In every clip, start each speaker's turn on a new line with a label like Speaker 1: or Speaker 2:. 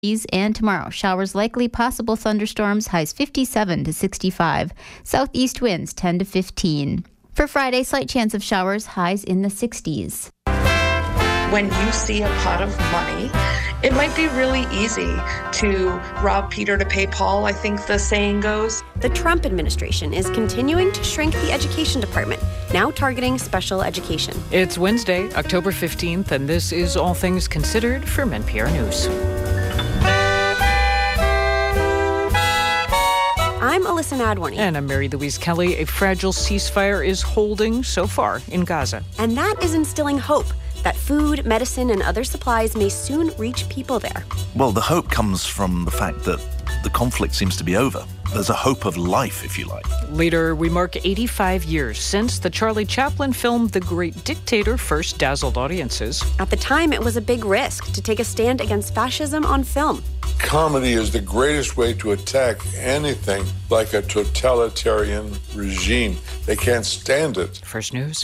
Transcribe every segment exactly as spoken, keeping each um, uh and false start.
Speaker 1: And tomorrow, showers likely, possible thunderstorms, highs fifty-seven to sixty-five. Southeast winds ten to fifteen. For Friday, slight chance of showers, highs in the sixties.
Speaker 2: When you see a pot of money, it might be really easy to rob Peter to pay Paul, I think the saying goes.
Speaker 3: The Trump administration is continuing to shrink the education department, now targeting special education.
Speaker 4: It's Wednesday, October fifteenth, and this is All Things Considered from N P R News.
Speaker 3: I'm Alyssa Nadworny.
Speaker 4: And I'm Mary Louise Kelly. A fragile ceasefire is holding so far in Gaza.
Speaker 3: And that is instilling hope that food, medicine, and other supplies may soon reach people there.
Speaker 5: Well, the hope comes from the fact that the conflict seems to be over. There's a hope of life, if you like.
Speaker 4: Later, we mark eighty-five years since the Charlie Chaplin film The Great Dictator first dazzled audiences.
Speaker 3: At the time, it was a big risk to take a stand against fascism on film.
Speaker 6: Comedy is the greatest way to attack anything like a totalitarian regime. They can't stand it.
Speaker 4: First News.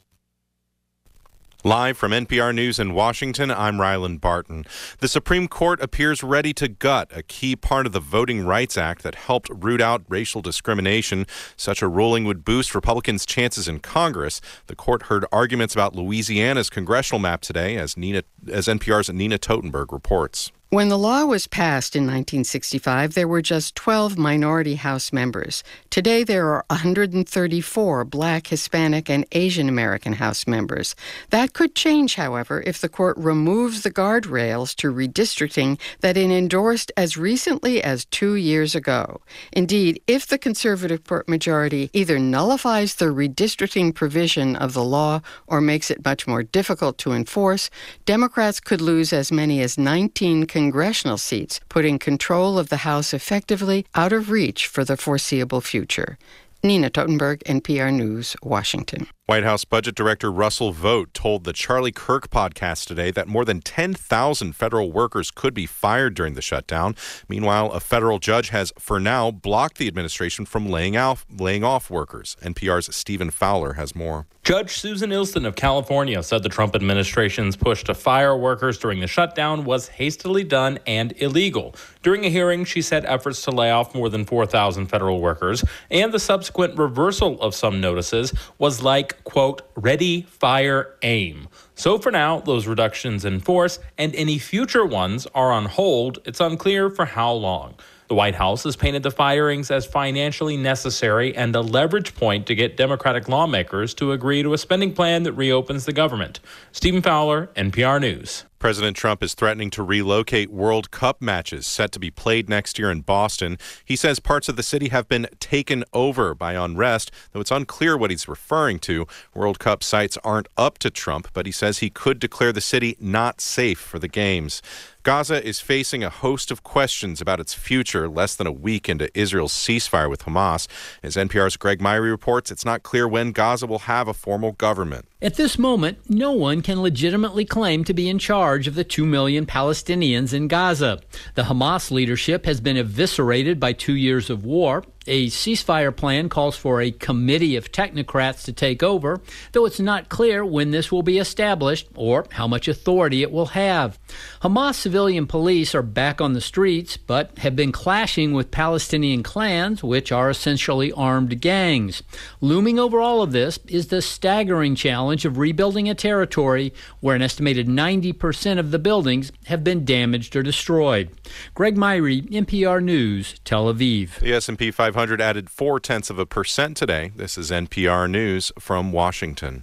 Speaker 7: Live from N P R News in Washington, I'm Ryland Barton. The Supreme Court appears ready to gut a key part of the Voting Rights Act that helped root out racial discrimination. Such a ruling would boost Republicans' chances in Congress. The court heard arguments about Louisiana's congressional map today, as Nina, as N P R's Nina Totenberg reports.
Speaker 8: When the law was passed in nineteen sixty-five, there were just twelve minority House members. Today, there are one hundred thirty-four Black, Hispanic, and Asian American House members. That could change, however, if the court removes the guardrails to redistricting that it endorsed as recently as two years ago. Indeed, if the conservative majority either nullifies the redistricting provision of the law or makes it much more difficult to enforce, Democrats could lose as many as nineteen congressional seats, putting control of the House effectively out of reach for the foreseeable future. Nina Totenberg, N P R News, Washington.
Speaker 7: White House Budget Director Russell Vought told the Charlie Kirk podcast today that more than ten thousand federal workers could be fired during the shutdown. Meanwhile, a federal judge has, for now, blocked the administration from laying off, laying off workers. N P R's Stephen Fowler has more.
Speaker 9: Judge Susan Ilston of California said the Trump administration's push to fire workers during the shutdown was hastily done and illegal. During a hearing, she said efforts to lay off more than four thousand federal workers and the subsequent reversal of some notices was like, quote, ready, fire, aim. So for now, those reductions in force and any future ones are on hold. It's unclear for how long. The White House has painted the firings as financially necessary and a leverage point to get Democratic lawmakers to agree to a spending plan that reopens the government. Stephen Fowler, N P R News.
Speaker 7: President Trump is threatening to relocate World Cup matches set to be played next year in Boston. He says parts of the city have been taken over by unrest, though it's unclear what he's referring to. World Cup sites aren't up to Trump, but he says he could declare the city not safe for the games. Gaza is facing a host of questions about its future less than a week into Israel's ceasefire with Hamas. As N P R's Greg Myrie reports, it's not clear when Gaza will have a formal government.
Speaker 10: At this moment, no one can legitimately claim to be in charge of the two million Palestinians in Gaza. The Hamas leadership has been eviscerated by two years of war. A ceasefire plan calls for a committee of technocrats to take over, though it's not clear when this will be established or how much authority it will have. Hamas civilian police are back on the streets, but have been clashing with Palestinian clans, which are essentially armed gangs. Looming over all of this is the staggering challenge of rebuilding a territory where an estimated ninety percent of the buildings have been damaged or destroyed. Greg Myrie, N P R News, Tel Aviv.
Speaker 7: The S and P five hundred added four-tenths of a percent today. This is N P R News from Washington.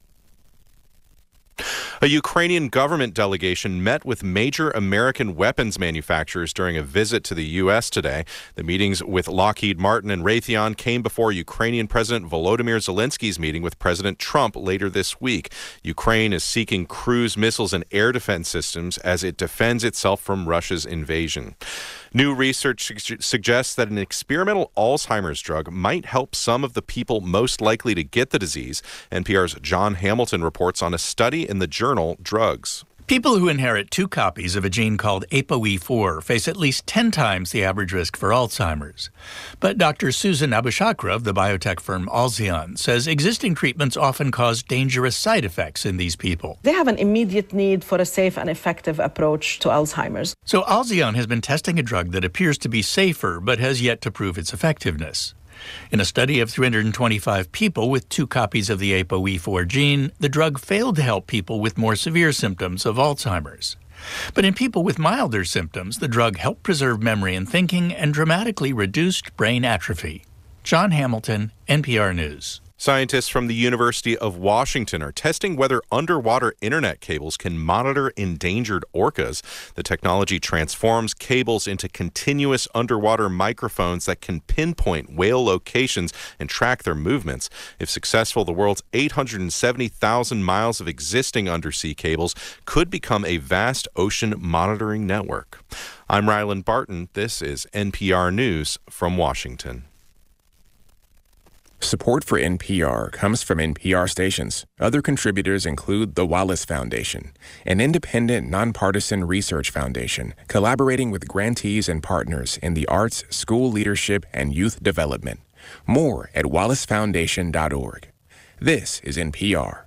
Speaker 7: A Ukrainian government delegation met with major American weapons manufacturers during a visit to the U S today. The meetings with Lockheed Martin and Raytheon came before Ukrainian President Volodymyr Zelensky's meeting with President Trump later this week. Ukraine is seeking cruise missiles and air defense systems as it defends itself from Russia's invasion. New research su- suggests that an experimental Alzheimer's drug might help some of the people most likely to get the disease. N P R's John Hamilton reports on a study in the journal Drugs.
Speaker 11: People who inherit two copies of a gene called A P O E four face at least ten times the average risk for Alzheimer's. But Doctor Susan Abushakra of the biotech firm Alzion says existing treatments often cause dangerous side effects in these people.
Speaker 12: They have an immediate need for a safe and effective approach to Alzheimer's.
Speaker 11: So Alzion has been testing a drug that appears to be safer but has yet to prove its effectiveness. In a study of three hundred twenty-five people with two copies of the A P O E four gene, the drug failed to help people with more severe symptoms of Alzheimer's. But in people with milder symptoms, the drug helped preserve memory and thinking and dramatically reduced brain atrophy. John Hamilton, N P R News.
Speaker 7: Scientists from the University of Washington are testing whether underwater internet cables can monitor endangered orcas. The technology transforms cables into continuous underwater microphones that can pinpoint whale locations and track their movements. If successful, the world's eight hundred seventy thousand miles of existing undersea cables could become a vast ocean monitoring network. I'm Ryland Barton. This is N P R News from Washington.
Speaker 13: Support for N P R comes from N P R stations. Other contributors include the Wallace Foundation, an independent, nonpartisan research foundation collaborating with grantees and partners in the arts, school leadership, and youth development. More at wallace foundation dot org. This is N P R.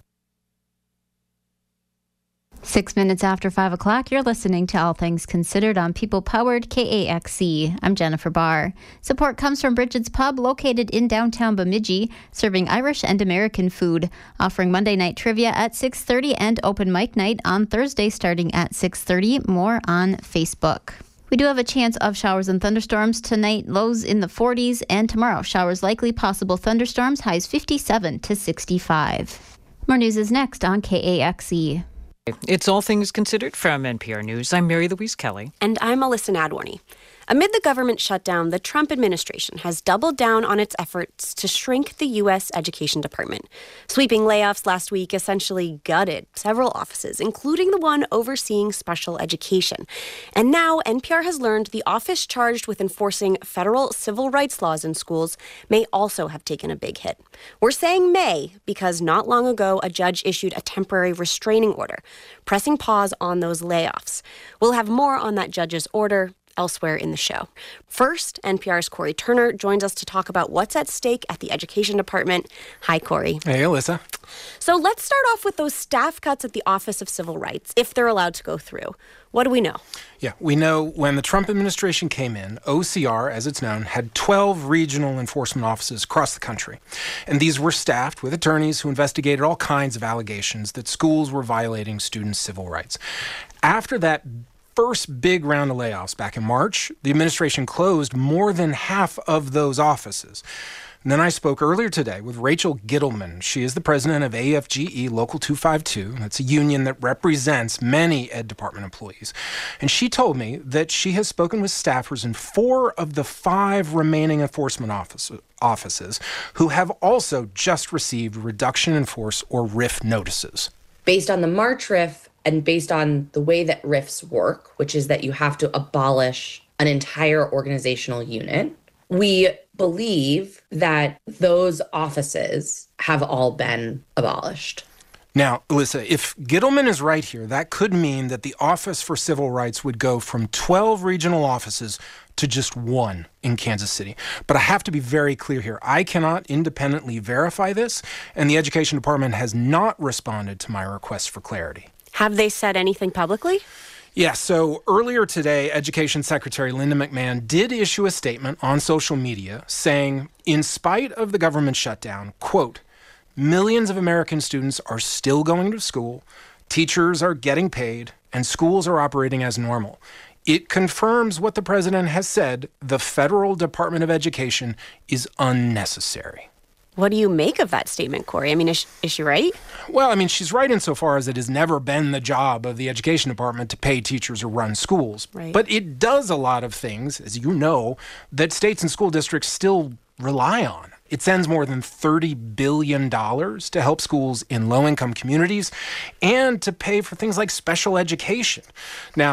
Speaker 1: Six minutes after five o'clock, you're listening to All Things Considered on People-Powered K A X C. I'm Jennifer Barr. Support comes from Bridget's Pub, located in downtown Bemidji, serving Irish and American food, offering Monday night trivia at six thirty and open mic night on Thursday starting at six thirty. More on Facebook. We do have a chance of showers and thunderstorms tonight, lows in the forties, and tomorrow, showers likely, possible thunderstorms, highs fifty-seven to sixty-five. More news is next on K A X E.
Speaker 4: It's All Things Considered from N P R News. I'm Mary Louise Kelly.
Speaker 3: And I'm Alyssa Nadworny. Amid the government shutdown, the Trump administration has doubled down on its efforts to shrink the U S education department. Sweeping layoffs last week essentially gutted several offices, including the one overseeing special education. And now N P R has learned the office charged with enforcing federal civil rights laws in schools may also have taken a big hit. We're saying may because not long ago, a judge issued a temporary restraining order, pressing pause on those layoffs. We'll have more on that judge's order elsewhere in the show. First, N P R's Corey Turner joins us to talk about what's at stake at the Education Department. Hi, Corey.
Speaker 14: Hey, Alyssa.
Speaker 3: So let's start off with those staff cuts at the Office of Civil Rights, if they're allowed to go through. What do we know?
Speaker 14: Yeah, we know when the Trump administration came in, O C R, as it's known, had twelve regional enforcement offices across the country. And these were staffed with attorneys who investigated all kinds of allegations that schools were violating students' civil rights. After that first big round of layoffs back in March, the administration closed more than half of those offices. And then I spoke earlier today with Rachel Gittleman. She is the president of A F G E Local two fifty-two. That's a union that represents many Ed Department employees. And she told me that she has spoken with staffers in four of the five remaining enforcement office, offices who have also just received reduction in force or R I F notices.
Speaker 15: Based on the March R I F, and based on the way that R I Fs work, which is that you have to abolish an entire organizational unit, we believe that those offices have all been abolished.
Speaker 14: Now, Alyssa, if Gittleman is right here, that could mean that the Office for Civil Rights would go from twelve regional offices to just one in Kansas City. But I have to be very clear here. I cannot independently verify this, and the Education Department has not responded to my request for clarity.
Speaker 3: Have they said anything publicly?
Speaker 14: Yeah, so earlier today, Education Secretary Linda McMahon did issue a statement on social media saying, in spite of the government shutdown, quote, millions of American students are still going to school, teachers are getting paid, and schools are operating as normal. It confirms what the president has said, the federal Department of Education is unnecessary.
Speaker 3: What do you make of that statement, Corey? I mean, is, is she right?
Speaker 14: Well, I mean, she's right insofar as it has never been the job of the Education Department to pay teachers or run schools.
Speaker 3: Right.
Speaker 14: But it does a lot of things, as you know, that states and school districts still rely on. It sends more than thirty billion dollars to help schools in low-income communities and to pay for things like special education. Now,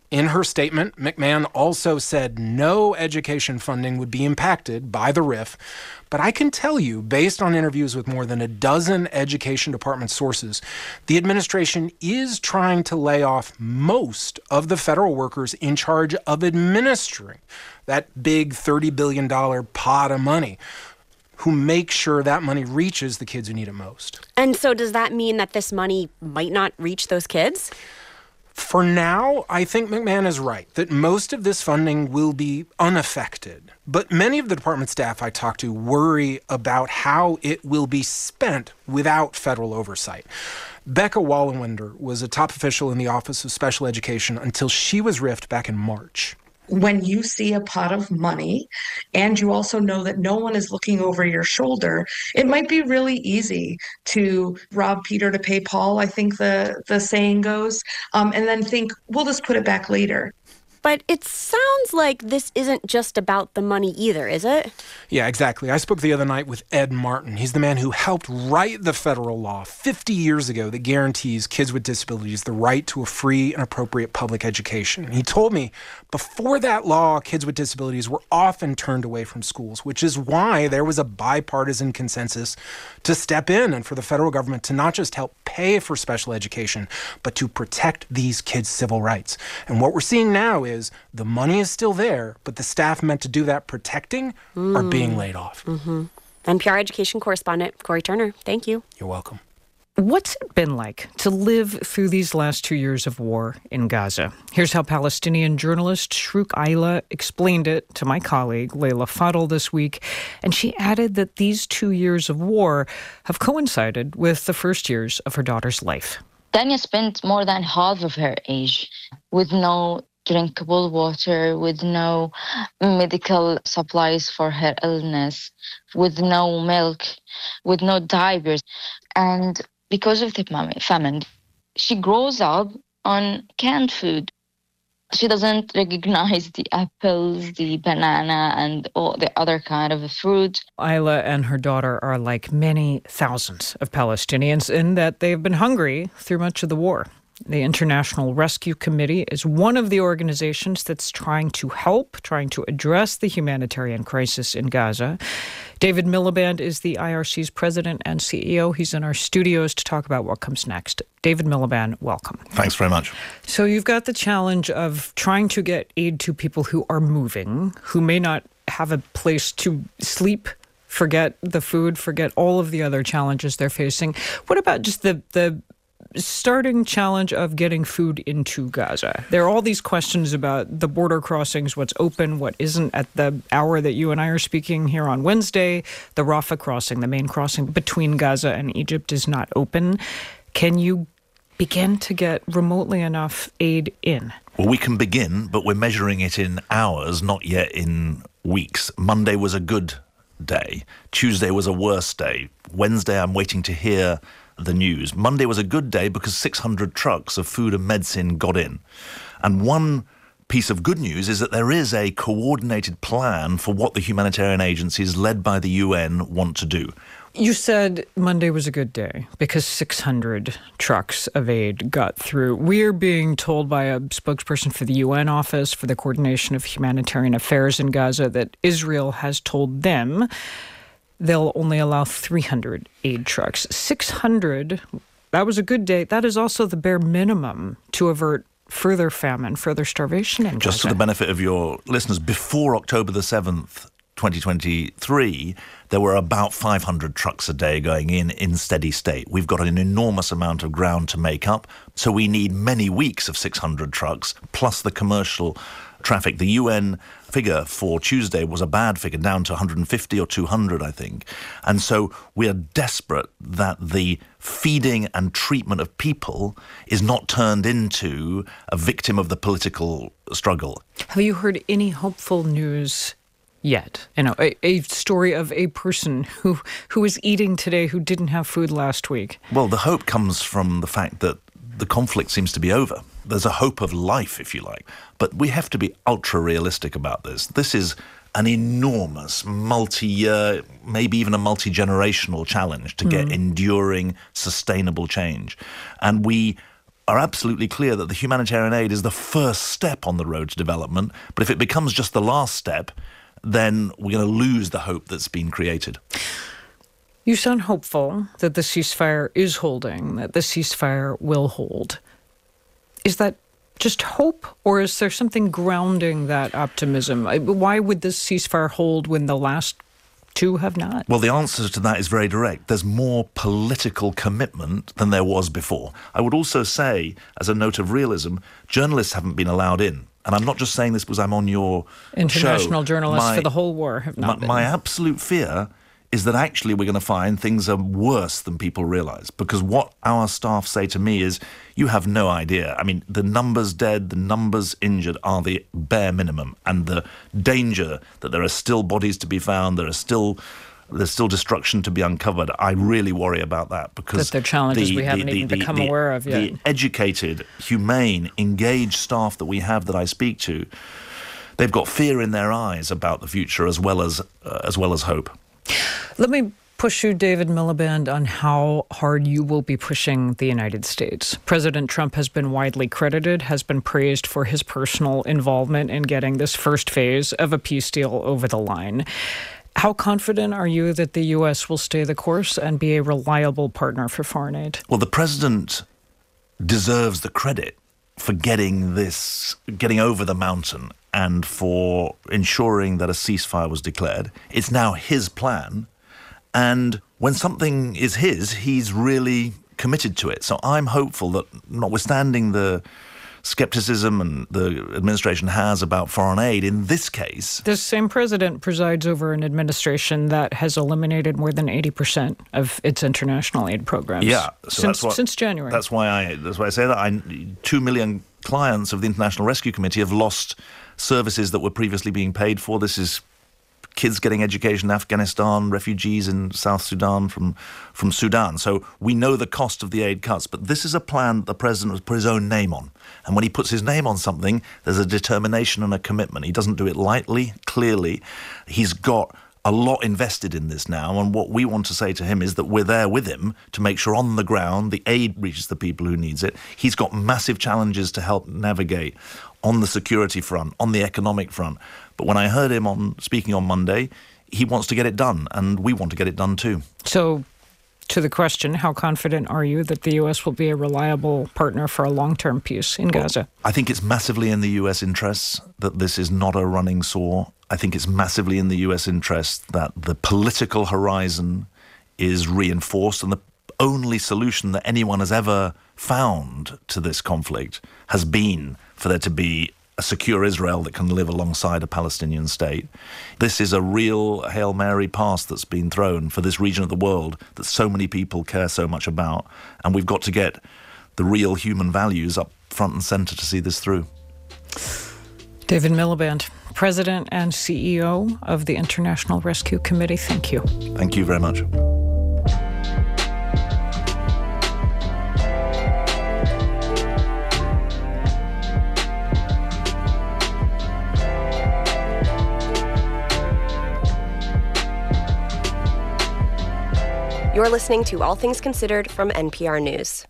Speaker 14: In her statement, McMahon also said no education funding would be impacted by the R I F. But I can tell you, based on interviews with more than a dozen education department sources, the administration is trying to lay off most of the federal workers in charge of administering that big thirty billion dollars pot of money, who make sure that money reaches the kids who need it most.
Speaker 3: And so does that mean that this money might not reach those kids?
Speaker 14: For now, I think McMahon is right that most of this funding will be unaffected. But many of the department staff I talk to worry about how it will be spent without federal oversight. Becca Wallenwender was a top official in the Office of Special Education until she was riffed back in March.
Speaker 2: When you see a pot of money and you also know that no one is looking over your shoulder, it might be really easy to rob Peter to pay Paul, I think the, the saying goes, um, and then think, we'll just put it back later.
Speaker 3: But it sounds like this isn't just about the money either, is it?
Speaker 14: Yeah, exactly. I spoke the other night with Ed Martin. He's the man who helped write the federal law fifty years ago that guarantees kids with disabilities the right to a free and appropriate public education. He told me before that law, kids with disabilities were often turned away from schools, which is why there was a bipartisan consensus to step in and for the federal government to not just help pay for special education, but to protect these kids' civil rights. And what we're seeing now is is the money is still there, but the staff meant to do that protecting mm. are being laid off.
Speaker 3: Mm-hmm. N P R education correspondent Corey Turner, thank you.
Speaker 14: You're welcome.
Speaker 4: What's it been like to live through these last two years of war in Gaza? Here's how Palestinian journalist Shrouk Ayla explained it to my colleague Leila Fadel this week, and she added that these two years of war have coincided with the first years of her daughter's life.
Speaker 16: Tanya spent more than half of her age with no drinkable water, with no medical supplies for her illness, with no milk, with no diapers. And because of the famine, she grows up on canned food. She doesn't recognize the apples, the banana, and all the other kind of fruit.
Speaker 4: Ayla and her daughter are like many thousands of Palestinians in that they've been hungry through much of the war. The International Rescue Committee is one of the organizations that's trying to help, trying to address the humanitarian crisis in Gaza. David Miliband is the I R C's president and C E O. He's in our studios to talk about what comes next. David Miliband, welcome.
Speaker 5: Thanks very much.
Speaker 4: So you've got the challenge of trying to get aid to people who are moving, who may not have a place to sleep, forget the food, forget all of the other challenges they're facing. What about just the the starting challenge of getting food into Gaza? There are all these questions about the border crossings, what's open, what isn't at the hour that you and I are speaking here on Wednesday. The Rafah crossing, the main crossing between Gaza and Egypt, is not open. Can you begin to get remotely enough aid in?
Speaker 5: Well, we can begin, but we're measuring it in hours, not yet in weeks. Monday was a good day. Tuesday was a worse day. Wednesday, I'm waiting to hear the news. Monday was a good day because six hundred trucks of food and medicine got in. And one piece of good news is that there is a coordinated plan for what the humanitarian agencies led by the U N want to do.
Speaker 4: You said Monday was a good day because six hundred trucks of aid got through. We're being told by a spokesperson for the U N Office for the Coordination of Humanitarian Affairs in Gaza that Israel has told them they'll only allow three hundred aid trucks. six hundred, that was a good day. That is also the bare minimum to avert further famine, further starvation in Gaza.
Speaker 5: Just for the benefit of your listeners, before October the seventh, twenty twenty-three, there were about five hundred trucks a day going in in steady state. We've got an enormous amount of ground to make up, so we need many weeks of six hundred trucks, plus the commercial traffic. The U N figure for Tuesday was a bad figure, down to one hundred fifty or two hundred, I think. And so we are desperate that the feeding and treatment of people is not turned into a victim of the political struggle.
Speaker 4: Have you heard any hopeful news yet? You know, a, a story of a person who who is eating today who didn't have food last week.
Speaker 5: Well, the hope comes from the fact that the conflict seems to be over. There's a hope of life, if you like. But we have to be ultra-realistic about this. This is an enormous, multi-year, maybe even a multi-generational challenge to mm. get enduring, sustainable change. And we are absolutely clear that the humanitarian aid is the first step on the road to development. But if it becomes just the last step, then we're going to lose the hope that's been created.
Speaker 4: You sound hopeful that the ceasefire is holding, that the ceasefire will hold. Is that just hope, or is there something grounding that optimism? Why would this ceasefire hold when the last two have not?
Speaker 5: Well, the answer to that is very direct. There's more political commitment than there was before. I would also say, as a note of realism, journalists haven't been allowed in. And I'm not just saying this because I'm on your
Speaker 4: International
Speaker 5: show.
Speaker 4: journalists
Speaker 5: my,
Speaker 4: for the whole war have not
Speaker 5: my,
Speaker 4: been.
Speaker 5: My absolute fear is that actually we're going to find things are worse than people realise. Because what our staff say to me is, you have no idea. I mean, the numbers dead, the numbers injured are the bare minimum. And the danger that there are still bodies to be found, there are still... there's still destruction to be uncovered. I really worry about that because
Speaker 4: that they're challenges
Speaker 5: the,
Speaker 4: we haven't
Speaker 5: the,
Speaker 4: even
Speaker 5: the,
Speaker 4: become
Speaker 5: the,
Speaker 4: aware of yet.
Speaker 5: The educated, humane, engaged staff that we have that I speak to, they've got fear in their eyes about the future as well as uh, as well as hope.
Speaker 4: Let me push you, David Miliband, on how hard you will be pushing the United States. President Trump has been widely credited, has been praised for his personal involvement in getting this first phase of a peace deal over the line. How confident are you that the U S will stay the course and be a reliable partner for foreign aid?
Speaker 5: Well, the president deserves the credit for getting this, getting over the mountain and for ensuring that a ceasefire was declared. It's now his plan. And when something is his, he's really committed to it. So I'm hopeful that, notwithstanding the skepticism and the administration has about foreign aid, in this case...
Speaker 4: This same president presides over an administration that has eliminated more than eighty percent of its international aid programs.
Speaker 5: Yeah. So
Speaker 4: since,
Speaker 5: that's what,
Speaker 4: since January.
Speaker 5: That's why I that's why I say that. I, two million clients of the International Rescue Committee have lost services that were previously being paid for. This is kids getting education in Afghanistan, refugees in South Sudan from, from Sudan. So we know the cost of the aid cuts, but this is a plan that the president has put his own name on. And when he puts his name on something, there's a determination and a commitment. He doesn't do it lightly, clearly. He's got a lot invested in this now, and what we want to say to him is that we're there with him to make sure on the ground the aid reaches the people who needs it. He's got massive challenges to help navigate on the security front, on the economic front. But when I heard him on speaking on Monday, he wants to get it done, and we want to get it done too.
Speaker 4: So, to the question, how confident are you that the U S will be a reliable partner for a long-term peace in
Speaker 5: well,
Speaker 4: Gaza?
Speaker 5: I think it's massively in the U S interests that this is not a running sore. I think it's massively in the U S interest that the political horizon is reinforced, and the only solution that anyone has ever found to this conflict has been for there to be a secure Israel that can live alongside a Palestinian state. This is a real Hail Mary pass that's been thrown for this region of the world that so many people care so much about, and we've got to get the real human values up front and centre to see this through.
Speaker 4: David Miliband, President and C E O of the International Rescue Committee, thank you.
Speaker 5: Thank you very much.
Speaker 17: You're listening to All Things Considered from N P R News.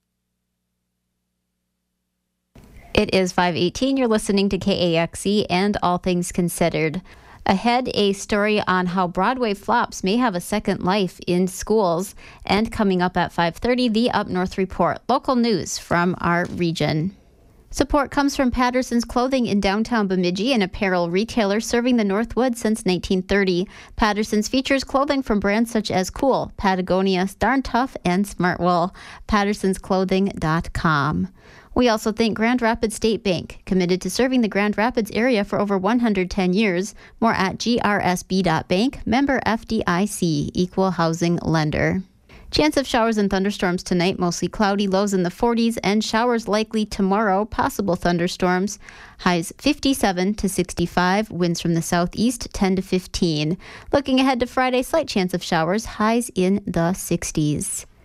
Speaker 1: It is five eighteen. You're listening to K A X E and All Things Considered. Ahead, a story on how Broadway flops may have a second life in schools. And coming up at five thirty, the Up North Report, local news from our region. Support comes from Patterson's Clothing in downtown Bemidji, an apparel retailer serving the Northwoods since nineteen thirty. Patterson's features clothing from brands such as Cool, Patagonia, Darn Tough, and Smartwool. pattersons clothing dot com. We also thank Grand Rapids State Bank, committed to serving the Grand Rapids area for over one hundred ten years. More at g r s b dot bank, member F D I C, equal housing lender. Chance of showers and thunderstorms tonight, mostly cloudy, lows in the forties, and showers likely tomorrow, possible thunderstorms. Highs fifty-seven to sixty-five, winds from the southeast ten to fifteen. Looking ahead to Friday, slight chance of showers, highs in the sixties.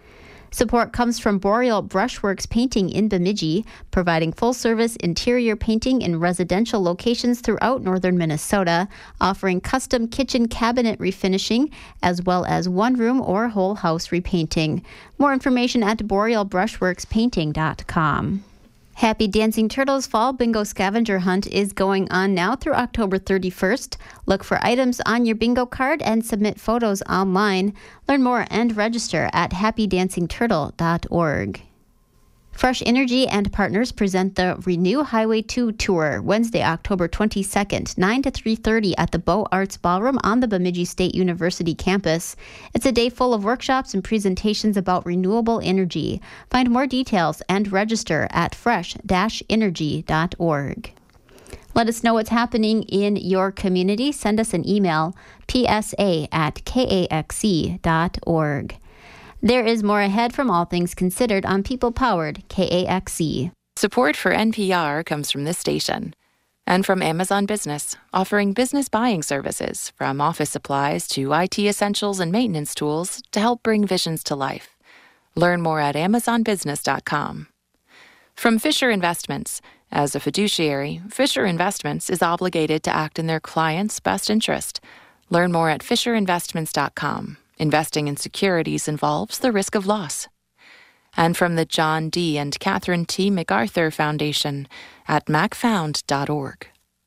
Speaker 1: Support comes from Boreal Brushworks Painting in Bemidji, providing full-service interior painting in residential locations throughout northern Minnesota, offering custom kitchen cabinet refinishing, as well as one-room or whole house repainting. More information at boreal brushworks painting dot com. Happy Dancing Turtles Fall Bingo Scavenger Hunt is going on now through October thirty-first. Look for items on your bingo card and submit photos online. Learn more and register at happy dancing turtle dot org. Fresh Energy and Partners present the Renew Highway two Tour Wednesday, October twenty-second, nine to three thirty at the Beaux Arts Ballroom on the Bemidji State University campus. It's a day full of workshops and presentations about renewable energy. Find more details and register at fresh dash energy dot org. Let us know what's happening in your community. Send us an email, p s a at k a x c dot org. There is more ahead from All Things Considered on People-Powered K A X E.
Speaker 18: Support for N P R comes from this station and from Amazon Business, offering business buying services from office supplies to I T essentials and maintenance tools to help bring visions to life. Learn more at amazon business dot com. From Fisher Investments, as a fiduciary, Fisher Investments is obligated to act in their client's best interest. Learn more at fisher investments dot com. Investing in securities involves the risk of loss. And from the John D. and Catherine T. MacArthur Foundation at mac found dot org.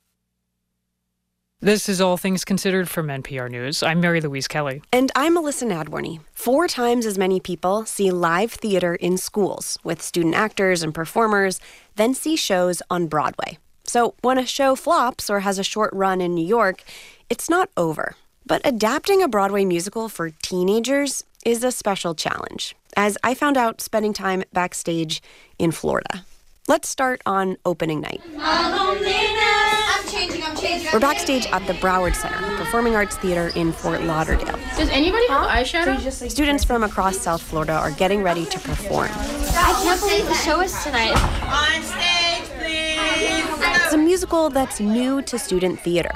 Speaker 4: This is All Things Considered from N P R News. I'm Mary Louise Kelly.
Speaker 3: And I'm Melissa Nadworny. Four times as many people see live theater in schools with student actors and performers than see shows on Broadway. So when a show flops or has a short run in New York, it's not over. But adapting a Broadway musical for teenagers is a special challenge, as I found out spending time backstage in Florida. Let's start on opening night.
Speaker 19: I'm changing, I'm changing, I'm
Speaker 3: We're backstage at the Broward Center, the Performing Arts Theater in Fort Lauderdale.
Speaker 19: Does anybody have eyeshadow?
Speaker 3: Students from across South Florida are getting ready to perform.
Speaker 19: I can't believe the show is tonight. On stage, please!
Speaker 3: It's a musical that's new to student theater.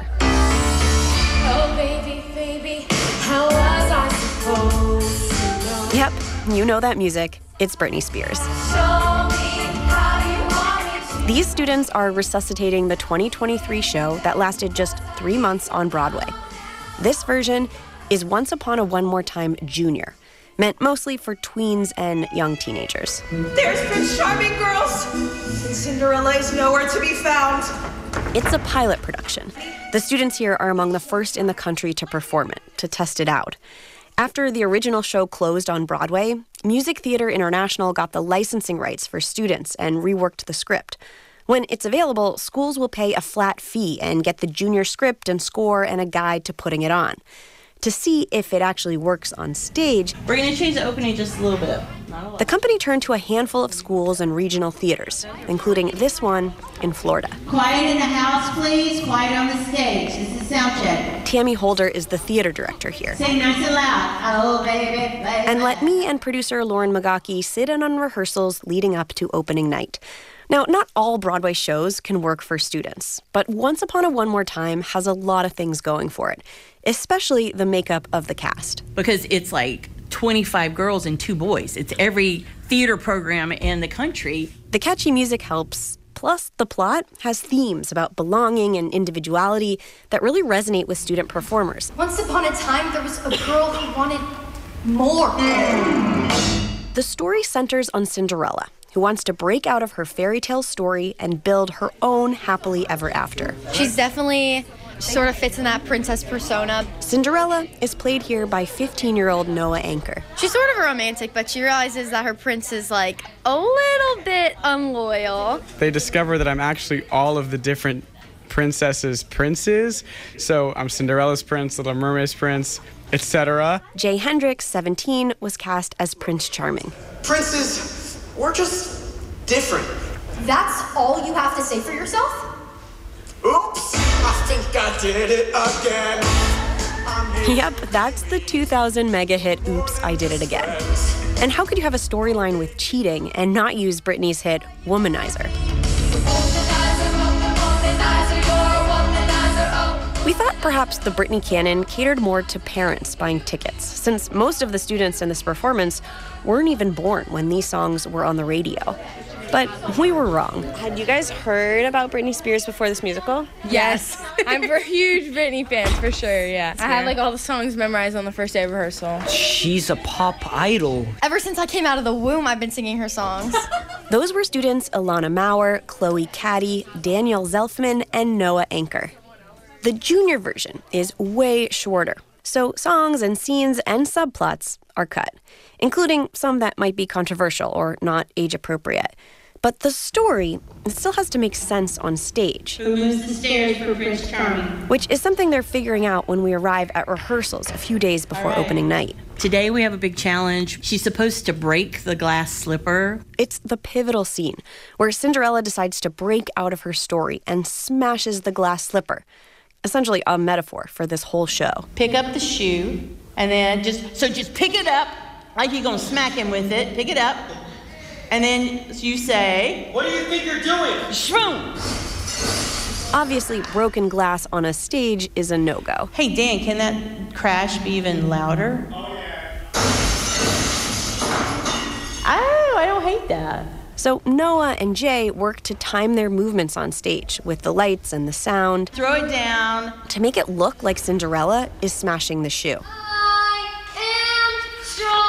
Speaker 19: Oh, baby, baby, how was I supposed to know?
Speaker 3: Yep, you know that music. It's Britney Spears.
Speaker 19: Show me how you want me to.
Speaker 3: These students are resuscitating the twenty twenty-three show that lasted just three months on Broadway. This version is Once Upon a One More Time Junior, meant mostly for tweens and young teenagers.
Speaker 20: There's Prince Charming, girls, and Cinderella is nowhere to be found.
Speaker 3: It's a pilot production. The students here are among the first in the country to perform it, to test it out. After the original show closed on Broadway, Music Theater International got the licensing rights for students and reworked the script. When it's available, schools will pay a flat fee and get the junior script and score and a guide to putting it on. To see if it actually works on stage,
Speaker 20: We're going to change the opening just a little bit.
Speaker 3: the company turned to a handful of schools and regional theaters, including this one in Florida.
Speaker 21: Quiet in the house, please. Quiet on the stage. This is sound check.
Speaker 3: Tammy Holder is the theater director here.
Speaker 21: Sing nice and loud. Oh, baby, baby.
Speaker 3: And let me and producer Lauren Magaki sit in on rehearsals leading up to opening night. Now, not all Broadway shows can work for students, but Once Upon a One More Time has a lot of things going for it, especially the makeup of the cast.
Speaker 22: Because it's like twenty-five girls and two boys. It's every theater program in the country.
Speaker 3: The catchy music helps, plus the plot has themes about belonging and individuality that really resonate with student performers.
Speaker 19: Once upon a time, there was a girl who wanted more.
Speaker 3: The story centers on Cinderella, who wants to break out of her fairy tale story and build her own happily ever after.
Speaker 23: She's definitely sort of fits in that princess persona.
Speaker 3: Cinderella is played here by fifteen-year-old Noah Anker.
Speaker 23: She's sort of a romantic, but she realizes that her prince is like a little bit unloyal.
Speaker 24: They discover that I'm actually all of the different princesses' princes. So I'm Cinderella's prince, Little Mermaid's prince, et cetera.
Speaker 3: Jay Hendricks, seventeen, was cast as Prince Charming.
Speaker 20: Princes, we're just different.
Speaker 19: That's all you have to say for yourself?
Speaker 20: Oops, I think I did it again.
Speaker 3: Yep, that's the two thousand mega hit Oops, I Did It Again. And how could you have a storyline with cheating and not use Britney's hit Womanizer? We thought perhaps the Britney canon catered more to parents buying tickets, since most of the students in this performance weren't even born when these songs were on the radio. But we were wrong. Had you guys heard about Britney Spears before this musical?
Speaker 6: Yes. I'm a huge Britney fan, for sure, yeah. I have like all the songs memorized on the first day of rehearsal.
Speaker 8: She's a pop idol.
Speaker 23: Ever since I came out of the womb, I've been singing her songs.
Speaker 3: Those were students Ilana Maurer, Chloe Caddy, Daniel Zelfman, and Noah Anker. The junior version is way shorter, so songs and scenes and subplots are cut, including some that might be controversial or not age-appropriate. But the story, it still has to make sense on stage.
Speaker 21: Who moves the stairs for Prince Charming?
Speaker 3: Which is something they're figuring out when we arrive at rehearsals a few days before
Speaker 22: right.
Speaker 3: opening night.
Speaker 22: Today we have a big challenge. She's supposed to break the glass slipper.
Speaker 3: It's the pivotal scene where Cinderella decides to break out of her story and smashes the glass slipper. Essentially a metaphor for this whole show.
Speaker 22: Pick up the shoe, and then just, so just pick it up like you're gonna smack him with it. Pick it up. And then you say,
Speaker 9: "What do you think you're doing?"
Speaker 22: Shroom!
Speaker 3: Obviously, broken glass on a stage is a no-go.
Speaker 22: Hey, Dan, can that crash be even louder?
Speaker 9: Oh, yeah.
Speaker 22: Oh, I don't hate that.
Speaker 3: So Noah and Jay work to time their movements on stage with the lights and the sound.
Speaker 22: Throw it down.
Speaker 3: To make it look like Cinderella is smashing the shoe.
Speaker 21: I am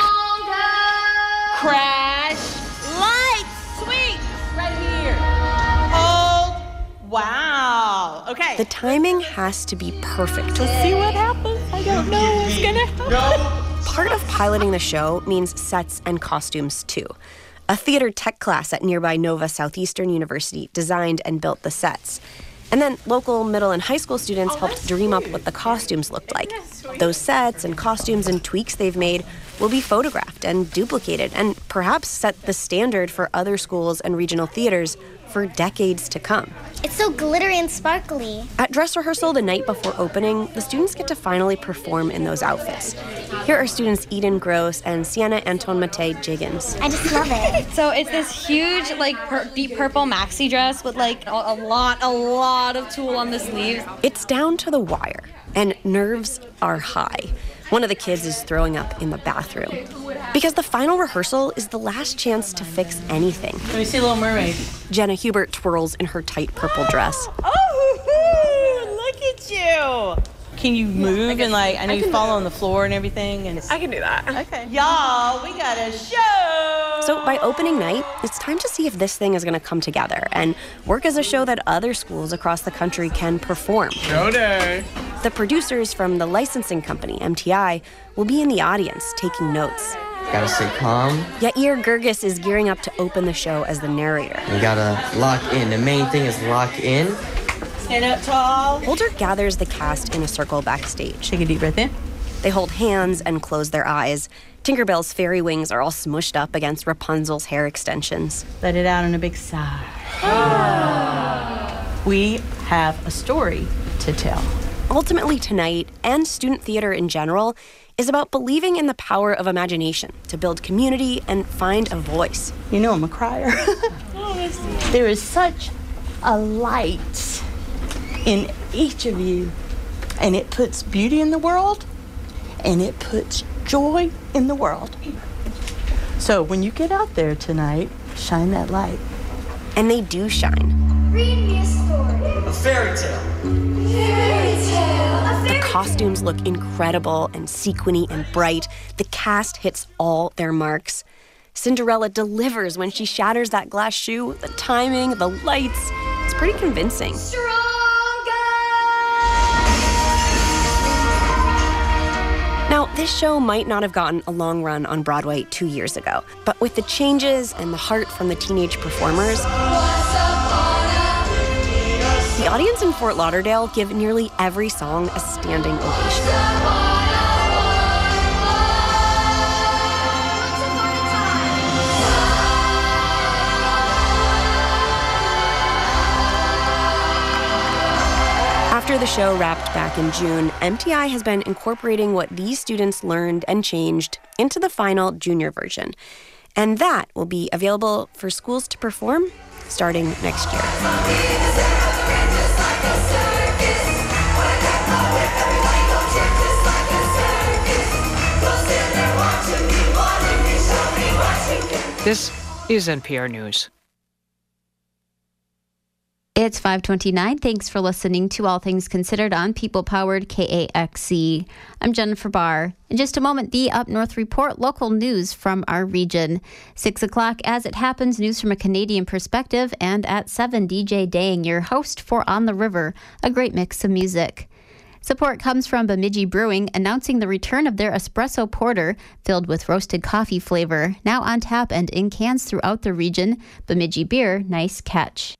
Speaker 21: stronger.
Speaker 22: Crash. Lights. Sweet. Right here. Hold. Wow. Okay.
Speaker 3: The timing has to be perfect.
Speaker 22: Let's see what happens. I don't know what's gonna happen.
Speaker 9: No.
Speaker 3: Part of piloting the show means sets and costumes, too. A theater tech class at nearby Nova Southeastern University designed and built the sets. And then local middle and high school students oh, helped dream up what the costumes looked like. Those sets and costumes and tweaks they've made will be photographed and duplicated and perhaps set the standard for other schools and regional theaters for decades to come.
Speaker 10: It's so glittery and sparkly.
Speaker 3: At dress rehearsal the night before opening, the students get to finally perform in those outfits. Here are students Eden Gross and Sienna Anton Matei Jiggins.
Speaker 10: I just love it.
Speaker 25: So it's this huge, like, per- deep purple maxi dress with, like, a, a lot, a lot of tulle on the sleeves.
Speaker 3: It's down to the wire, and nerves are high. One of the kids is throwing up in the bathroom. Because the final rehearsal is the last chance to fix anything.
Speaker 22: Let me see Little Mermaid.
Speaker 3: Jenna Hubert twirls in her tight purple dress.
Speaker 22: Oh, look at you. Can you move and, like, I know I you fall on the floor and everything. And
Speaker 6: I can do that.
Speaker 22: Okay. Y'all, we got a show.
Speaker 3: So by opening night, it's time to see if this thing is going to come together and work as a show that other schools across the country can perform.
Speaker 24: Show day.
Speaker 3: The producers from the licensing company, M T I, will be in the audience taking notes.
Speaker 8: Gotta stay calm.
Speaker 3: Yair Gergis is gearing up to open the show as the narrator.
Speaker 8: You gotta lock in. The main thing is lock in.
Speaker 22: Stand up tall.
Speaker 3: Holder gathers the cast in a circle backstage.
Speaker 22: Take a deep breath in.
Speaker 3: They hold hands and close their eyes. Tinkerbell's fairy wings are all smushed up against Rapunzel's hair extensions.
Speaker 22: Let it out in a big sigh. We have a story to tell.
Speaker 3: Ultimately tonight, and student theater in general, is about believing in the power of imagination to build community and find a voice.
Speaker 22: You know I'm a crier. There is such a light in each of you, and it puts beauty in the world, and it puts joy in the world. So when you get out there tonight, shine that light.
Speaker 3: And they do shine.
Speaker 10: Read me a story.
Speaker 8: A fairy tale.
Speaker 10: Fairy tale.
Speaker 3: The costumes look incredible and sequiny and bright. The cast hits all their marks. Cinderella delivers when she shatters that glass shoe. The timing, the lights, it's pretty convincing. Now, this show might not have gotten a long run on Broadway two years ago, but with the changes and the heart from the teenage performers, the audience in Fort Lauderdale give nearly every song a standing ovation. After the show wrapped back in June, M T I has been incorporating what these students learned and changed into the final junior version. And that will be available for schools to perform starting next year.
Speaker 4: This is N P R News.
Speaker 1: It's five twenty-nine. Thanks for listening to All Things Considered on People-Powered K A X C. I'm Jennifer Barr. In just a moment, the Up North Report, local news from our region. Six o'clock, As It Happens, news from a Canadian perspective. And at seven, D J Dang, your host for On the River, a great mix of music. Support comes from Bemidji Brewing, announcing the return of their espresso porter, filled with roasted coffee flavor, now on tap and in cans throughout the region. Bemidji beer, nice catch.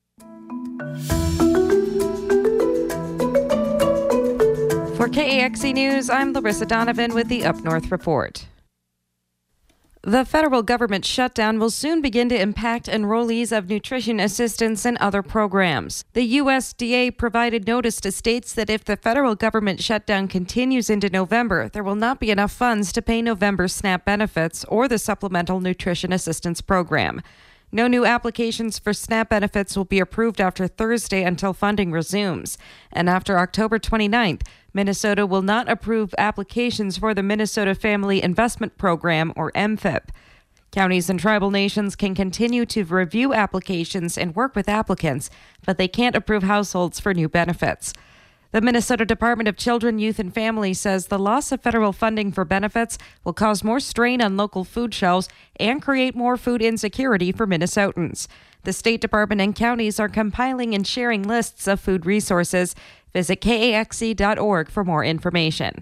Speaker 7: For K A X C News, I'm Larissa Donovan with the Up North Report. The federal government shutdown will soon begin to impact enrollees of nutrition assistance and other programs. The U S D A provided notice to states that if the federal government shutdown continues into November, there will not be enough funds to pay November SNAP benefits or the Supplemental Nutrition Assistance Program. No new applications for SNAP benefits will be approved after Thursday until funding resumes. And after October twenty-ninth, Minnesota will not approve applications for the Minnesota Family Investment Program, or M F I P. Counties and tribal nations can continue to review applications and work with applicants, but they can't approve households for new benefits. The Minnesota Department of Children, Youth, and Families says the loss of federal funding for benefits will cause more strain on local food shelves and create more food insecurity for Minnesotans. The State Department and counties are compiling and sharing lists of food resources. Visit K A X C dot org for more information.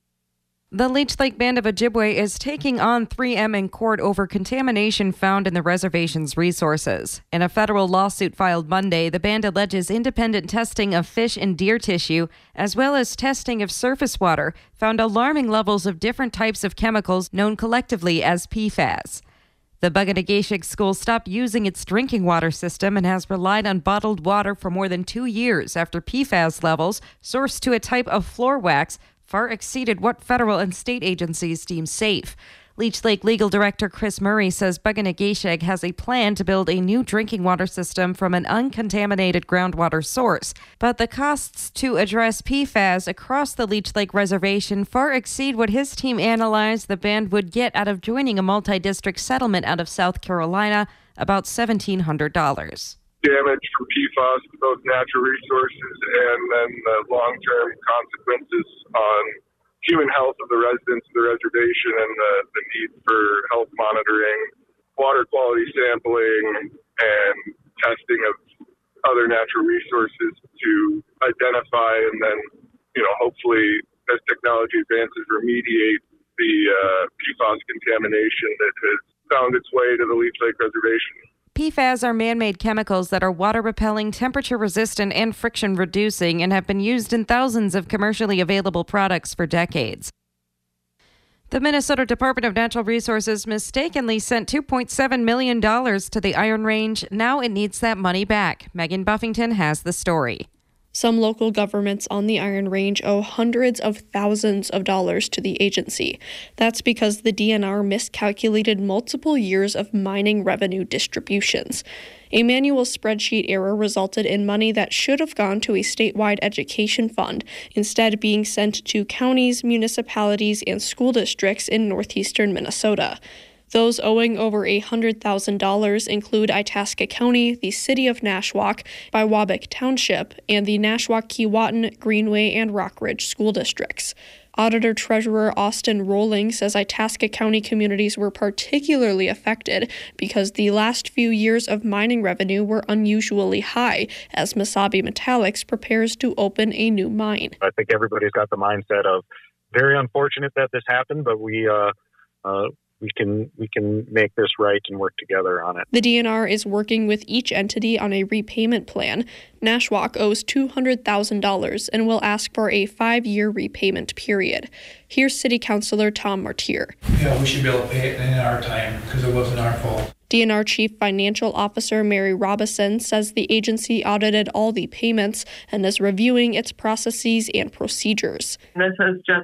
Speaker 7: The Leech Lake Band of Ojibwe is taking on three M in court over contamination found in the reservation's resources. In a federal lawsuit filed Monday, the band alleges independent testing of fish and deer tissue, as well as testing of surface water, found alarming levels of different types of chemicals known collectively as P FAS. The Bug-O-Nay-Ge-Shig school stopped using its drinking water system and has relied on bottled water for more than two years after P FAS levels, sourced to a type of floor wax, far exceeded what federal and state agencies deem safe. Leech Lake Legal Director Chris Murray says Bug-O-Nay-Ge-Shig has a plan to build a new drinking water system from an uncontaminated groundwater source. But the costs to address P FAS across the Leech Lake Reservation far exceed what his team analyzed the band would get out of joining a multi-district settlement out of South Carolina, about seventeen hundred dollars.
Speaker 9: Damage from P FAS to both natural resources and then the long-term consequences on human health of the residents of the reservation and the, the need for health monitoring, water quality sampling, and testing of other natural resources to identify and then, you know, hopefully as technology advances, remediate the uh, P FAS contamination that has found its way to the Leech Lake Reservation.
Speaker 7: P FAS are man-made chemicals that are water-repelling, temperature-resistant, and friction-reducing and have been used in thousands of commercially available products for decades. The Minnesota Department of Natural Resources mistakenly sent two point seven million dollars to the Iron Range. Now it needs that money back. Megan Buffington has the story.
Speaker 11: Some local governments on the Iron Range owe hundreds of thousands of dollars to the agency. That's because the D N R miscalculated multiple years of mining revenue distributions. A manual spreadsheet error resulted in money that should have gone to a statewide education fund, instead being sent to counties, municipalities, and school districts in northeastern Minnesota. Those owing over one hundred thousand dollars include Itasca County, the City of Nashwauk, Biwabik Township, and the Nashwauk-Keewatin, Greenway, and Rockridge school districts. Auditor-Treasurer Austin Rolling says Itasca County communities were particularly affected because the last few years of mining revenue were unusually high as Mesabi Metallics prepares to open a new mine.
Speaker 12: I think everybody's got the mindset of very unfortunate that this happened, but we uh, uh, we can we can make this right and work together on it.
Speaker 11: The D N R is working with each entity on a repayment plan. Nashwauk owes two hundred thousand dollars and will ask for a five-year repayment period. Here's City Councilor Tom Martier.
Speaker 13: Yeah, we should be able to pay it in our time because it wasn't our fault.
Speaker 11: D N R Chief Financial Officer Mary Robison says the agency audited all the payments and is reviewing its processes and procedures.
Speaker 26: This is just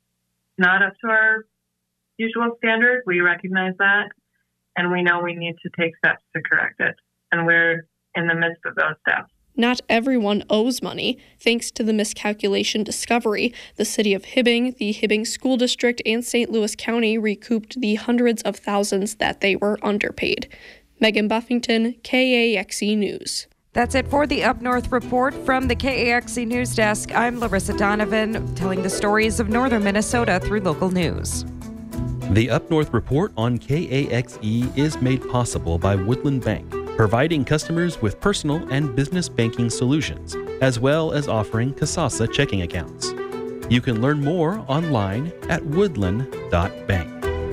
Speaker 26: not up to our usual standard. We recognize that, and we know we need to take steps to correct it, and we're in the midst of those steps.
Speaker 11: Not everyone owes money. Thanks to the miscalculation discovery, the city of Hibbing, the Hibbing School District, and Saint Louis County recouped the hundreds of thousands that they were underpaid. Megan Buffington, K A X E News.
Speaker 7: That's it for the Up North Report from the K A X E News Desk. I'm Larissa Donovan, telling the stories of northern Minnesota through local news.
Speaker 2: The Up North Report on K A X E is made possible by Woodland Bank, providing customers with personal and business banking solutions, as well as offering Kasasa checking accounts. You can learn more online at woodland dot bank.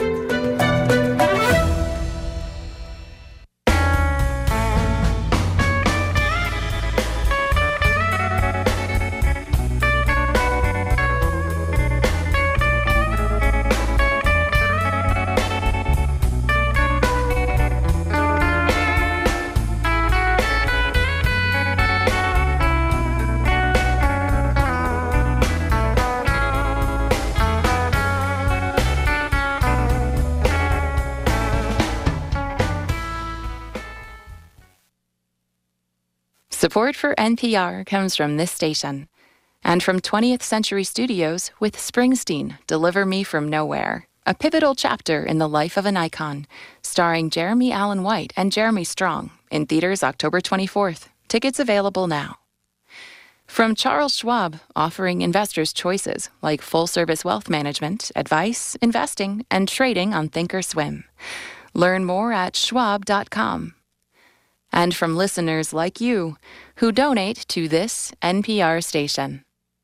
Speaker 18: Support for N P R comes from this station and from twentieth Century Studios with Springsteen, Deliver Me From Nowhere, a pivotal chapter in the life of an icon, starring Jeremy Allen White and Jeremy Strong, in theaters October twenty-fourth. Tickets available now. From Charles Schwab, offering investors choices like full-service wealth management, advice, investing, and trading on Thinkorswim. Learn more at schwab dot com. And from listeners like you who donate to this N P R station.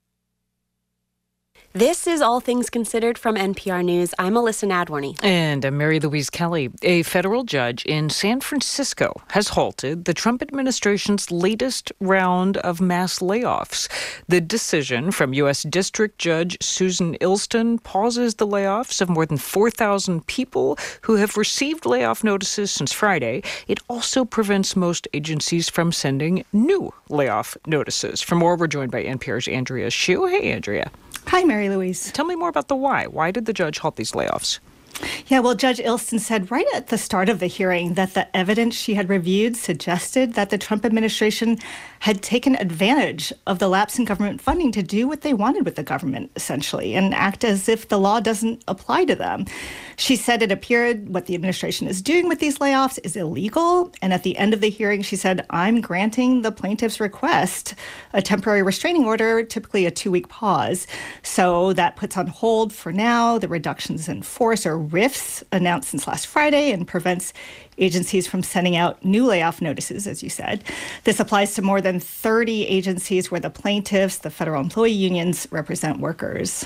Speaker 3: This is All Things Considered from N P R News. I'm Alyssa Nadworny.
Speaker 4: And I'm Mary Louise Kelly. A federal judge in San Francisco has halted the Trump administration's latest round of mass layoffs. The decision from U S District Judge Susan Ilston pauses the layoffs of more than four thousand people who have received layoff notices since Friday. It also prevents most agencies from sending new layoff notices. For more, we're joined by N P R's Andrea Hsu. Hey, Andrea.
Speaker 5: Hi, Mary Louise.
Speaker 4: Tell me more about the why. Why did the judge halt these layoffs?
Speaker 5: Yeah, well, Judge Ilston said right at the start of the hearing that the evidence she had reviewed suggested that the Trump administration had taken advantage of the lapse in government funding to do what they wanted with the government, essentially, and act as if the law doesn't apply to them. She said it appeared what the administration is doing with these layoffs is illegal. And at the end of the hearing, she said, I'm granting the plaintiff's request a temporary restraining order, typically a two-week pause. So that puts on hold for now the reductions in force, or R I Fs, announced since last Friday, and prevents agencies from sending out new layoff notices, as you said. This applies to more than thirty agencies where the plaintiffs, the federal employee unions, represent workers.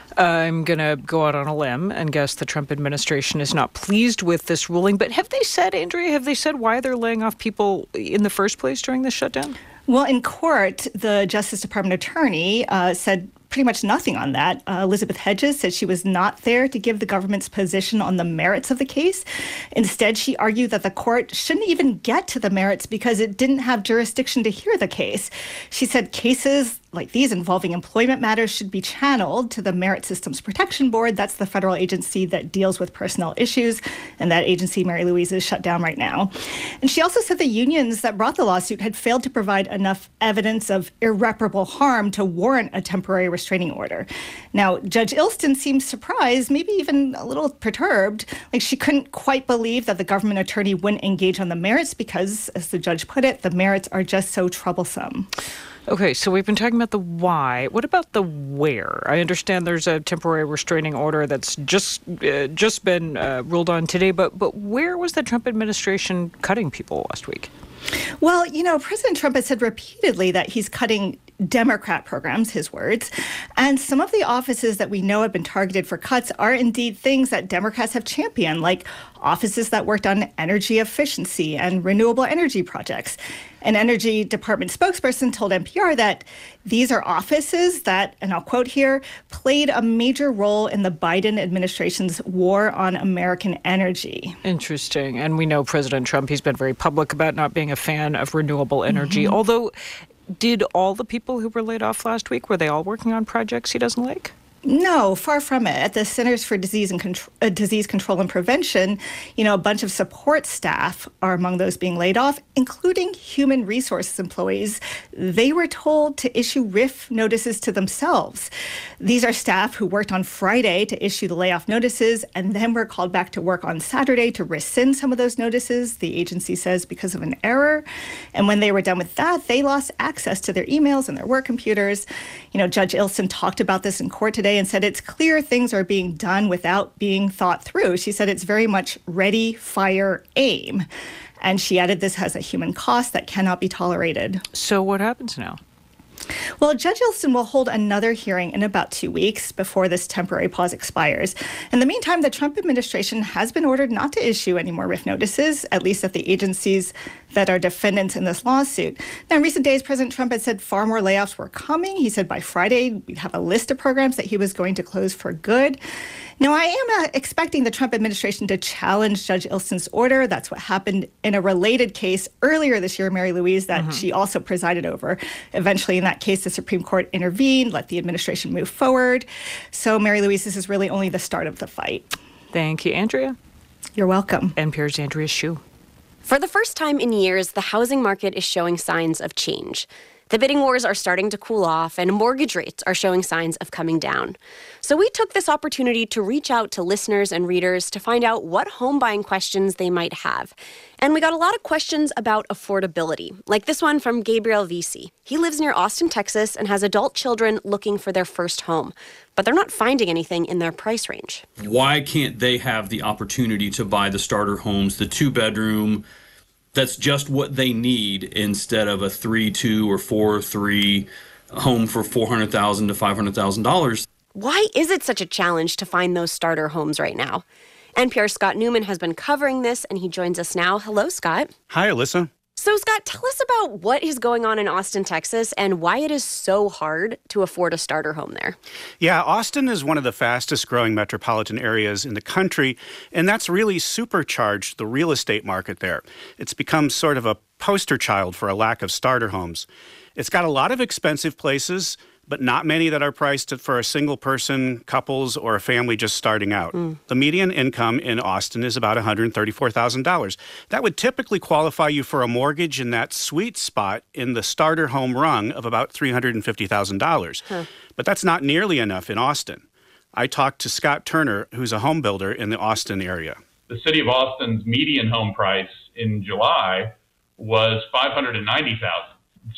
Speaker 4: I'm going to go out on a limb and guess the Trump administration is not pleased with this ruling. But have they said, Andrea, have they said why they're laying off people in the first place during this shutdown?
Speaker 5: Well, in court, the Justice Department attorney uh, said pretty much nothing on that. Uh, Elizabeth Hedges said she was not there to give the government's position on the merits of the case. Instead, she argued that the court shouldn't even get to the merits because it didn't have jurisdiction to hear the case. She said cases like these involving employment matters should be channeled to the Merit Systems Protection Board. That's the federal agency that deals with personnel issues, and that agency, Mary Louise, is shut down right now. And she also said the unions that brought the lawsuit had failed to provide enough evidence of irreparable harm to warrant a temporary restraining order. Now, Judge Ilston seemed surprised, maybe even a little perturbed. Like, she couldn't quite believe that the government attorney wouldn't engage on the merits because, as the judge put it, the merits are just so troublesome.
Speaker 4: Okay, so we've been talking about the why. What about the where? I understand there's a temporary restraining order that's just uh, just been uh, ruled on today, but but where was the Trump administration cutting people last week?
Speaker 5: Well, you know, President Trump has said repeatedly that he's cutting Democrat programs, his words. And some of the offices that we know have been targeted for cuts are indeed things that Democrats have championed, like offices that worked on energy efficiency and renewable energy projects. An Energy Department spokesperson told N P R that these are offices that, and I'll quote here, played a major role in the Biden administration's war on American energy.
Speaker 4: Interesting. And we know President Trump, he's been very public about not being a fan of renewable energy, mm-hmm. although did all the people who were laid off last week, were they all working on projects he doesn't like?
Speaker 5: No, far from it. At the Centers for Disease and Contr- uh, Disease Control and Prevention, you know, a bunch of support staff are among those being laid off, including human resources employees. They were told to issue R I F notices to themselves. These are staff who worked on Friday to issue the layoff notices and then were called back to work on Saturday to rescind some of those notices, the agency says, because of an error. And when they were done with that, they lost access to their emails and their work computers. You know, Judge Ilsen talked about this in court today and said it's clear things are being done without being thought through. She said it's very much ready, fire, aim. And she added this has a human cost that cannot be tolerated.
Speaker 4: So what happens now?
Speaker 5: Well, Judge Ilsen will hold another hearing in about two weeks before this temporary pause expires. In the meantime, the Trump administration has been ordered not to issue any more R I F notices, at least at the agencies that are defendants in this lawsuit. Now, in recent days, President Trump had said far more layoffs were coming. He said by Friday, we'd have a list of programs that he was going to close for good. Now, I am uh, expecting the Trump administration to challenge Judge Ilsen's order. That's what happened in a related case earlier this year, Mary Louise, that mm-hmm. she also presided over. Eventually, in that case, the Supreme Court intervened, let the administration move forward. So, Mary Louise, this is really only the start of the fight.
Speaker 4: Thank you, Andrea.
Speaker 5: You're welcome.
Speaker 4: N P R's Andrea Hsu.
Speaker 3: For the first time in years, the housing market is showing signs of change. The bidding wars are starting to cool off, and mortgage rates are showing signs of coming down. So we took this opportunity to reach out to listeners and readers to find out what home buying questions they might have. And we got a lot of questions about affordability, like this one from Gabriel Vesey. He lives near Austin, Texas, and has adult children looking for their first home. But they're not finding anything in their price range.
Speaker 14: Why can't they have the opportunity to buy the starter homes, the two-bedroom, that's just what they need, instead of a three two or four three home for four hundred thousand dollars to five hundred thousand dollars?
Speaker 3: Why is it such a challenge to find those starter homes right now? N P R's Scott Newman has been covering this, and he joins us now. Hello, Scott.
Speaker 15: Hi, Alyssa.
Speaker 3: So, Scott, tell us about what is going on in Austin, Texas, and why it is so hard to afford a starter home there.
Speaker 15: Yeah, Austin is one of the fastest growing metropolitan areas in the country, and that's really supercharged the real estate market there. It's become sort of a poster child for a lack of starter homes. It's got a lot of expensive places, but not many that are priced for a single person, couples, or a family just starting out. Mm. The median income in Austin is about one hundred thirty-four thousand dollars. That would typically qualify you for a mortgage in that sweet spot in the starter home rung of about three hundred fifty thousand dollars. Huh. But that's not nearly enough in Austin. I talked to Scott Turner, who's a home builder in the Austin area.
Speaker 16: The city of Austin's median home price in July was five hundred ninety thousand dollars.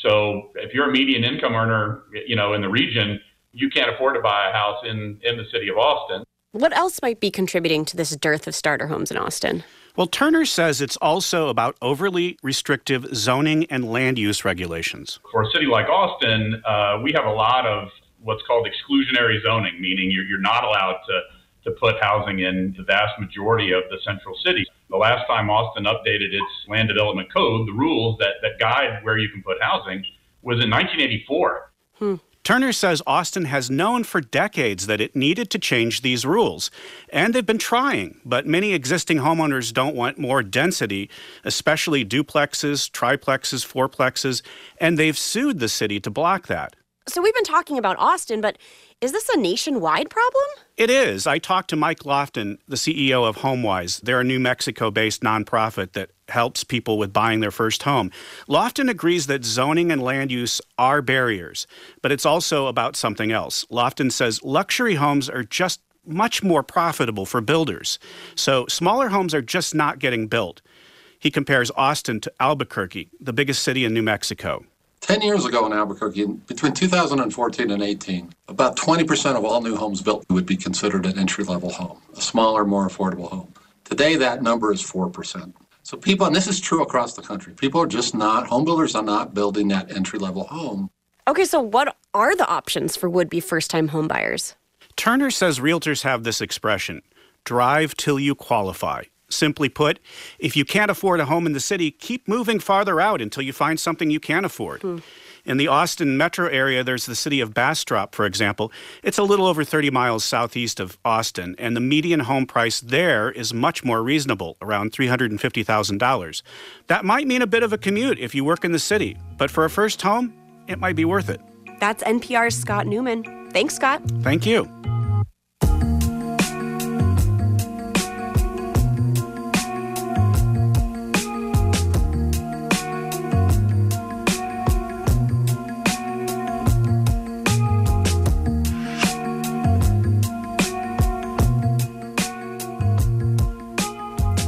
Speaker 16: So if you're a median income earner, you know, in the region, you can't afford to buy a house in, in the city of Austin.
Speaker 3: What else might be contributing to this dearth of starter homes in Austin?
Speaker 15: Well, Turner says it's also about overly restrictive zoning and land use regulations.
Speaker 16: For a city like Austin, uh, we have a lot of what's called exclusionary zoning, meaning you're, you're not allowed to, to put housing in the vast majority of the central city. The last time Austin updated its land development code, the rules that, that guide where you can put housing, was in nineteen eighty-four.
Speaker 15: Hmm. Turner says Austin has known for decades that it needed to change these rules, and they've been trying, but many existing homeowners don't want more density, especially duplexes, triplexes, fourplexes, and they've sued the city to block that.
Speaker 3: So we've been talking about Austin, but is this a nationwide problem?
Speaker 15: It is. I talked to Mike Lofton, the C E O of HomeWise. They're a New Mexico-based nonprofit that helps people with buying their first home. Lofton agrees that zoning and land use are barriers, but it's also about something else. Lofton says luxury homes are just much more profitable for builders. So smaller homes are just not getting built. He compares Austin to Albuquerque, the biggest city in New Mexico.
Speaker 17: Ten years ago in Albuquerque, between two thousand fourteen and eighteen, about twenty percent of all new homes built would be considered an entry-level home, a smaller, more affordable home. Today, that number is four percent. So people, and this is true across the country, people are just not, home builders are not building that entry-level home.
Speaker 3: Okay, so what are the options for would-be first-time home buyers?
Speaker 15: Turner says realtors have this expression, drive till you qualify. Simply put, if you can't afford a home in the city, keep moving farther out until you find something you can afford. Hmm. In the Austin metro area, there's the city of Bastrop, for example. It's a little over thirty miles southeast of Austin, and the median home price there is much more reasonable, around three hundred fifty thousand dollars. That might mean a bit of a commute if you work in the city, but for a first home, it might be worth it.
Speaker 3: That's N P R's Scott Newman. Thanks, Scott.
Speaker 15: Thank you.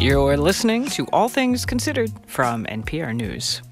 Speaker 4: You're listening to All Things Considered from N P R News.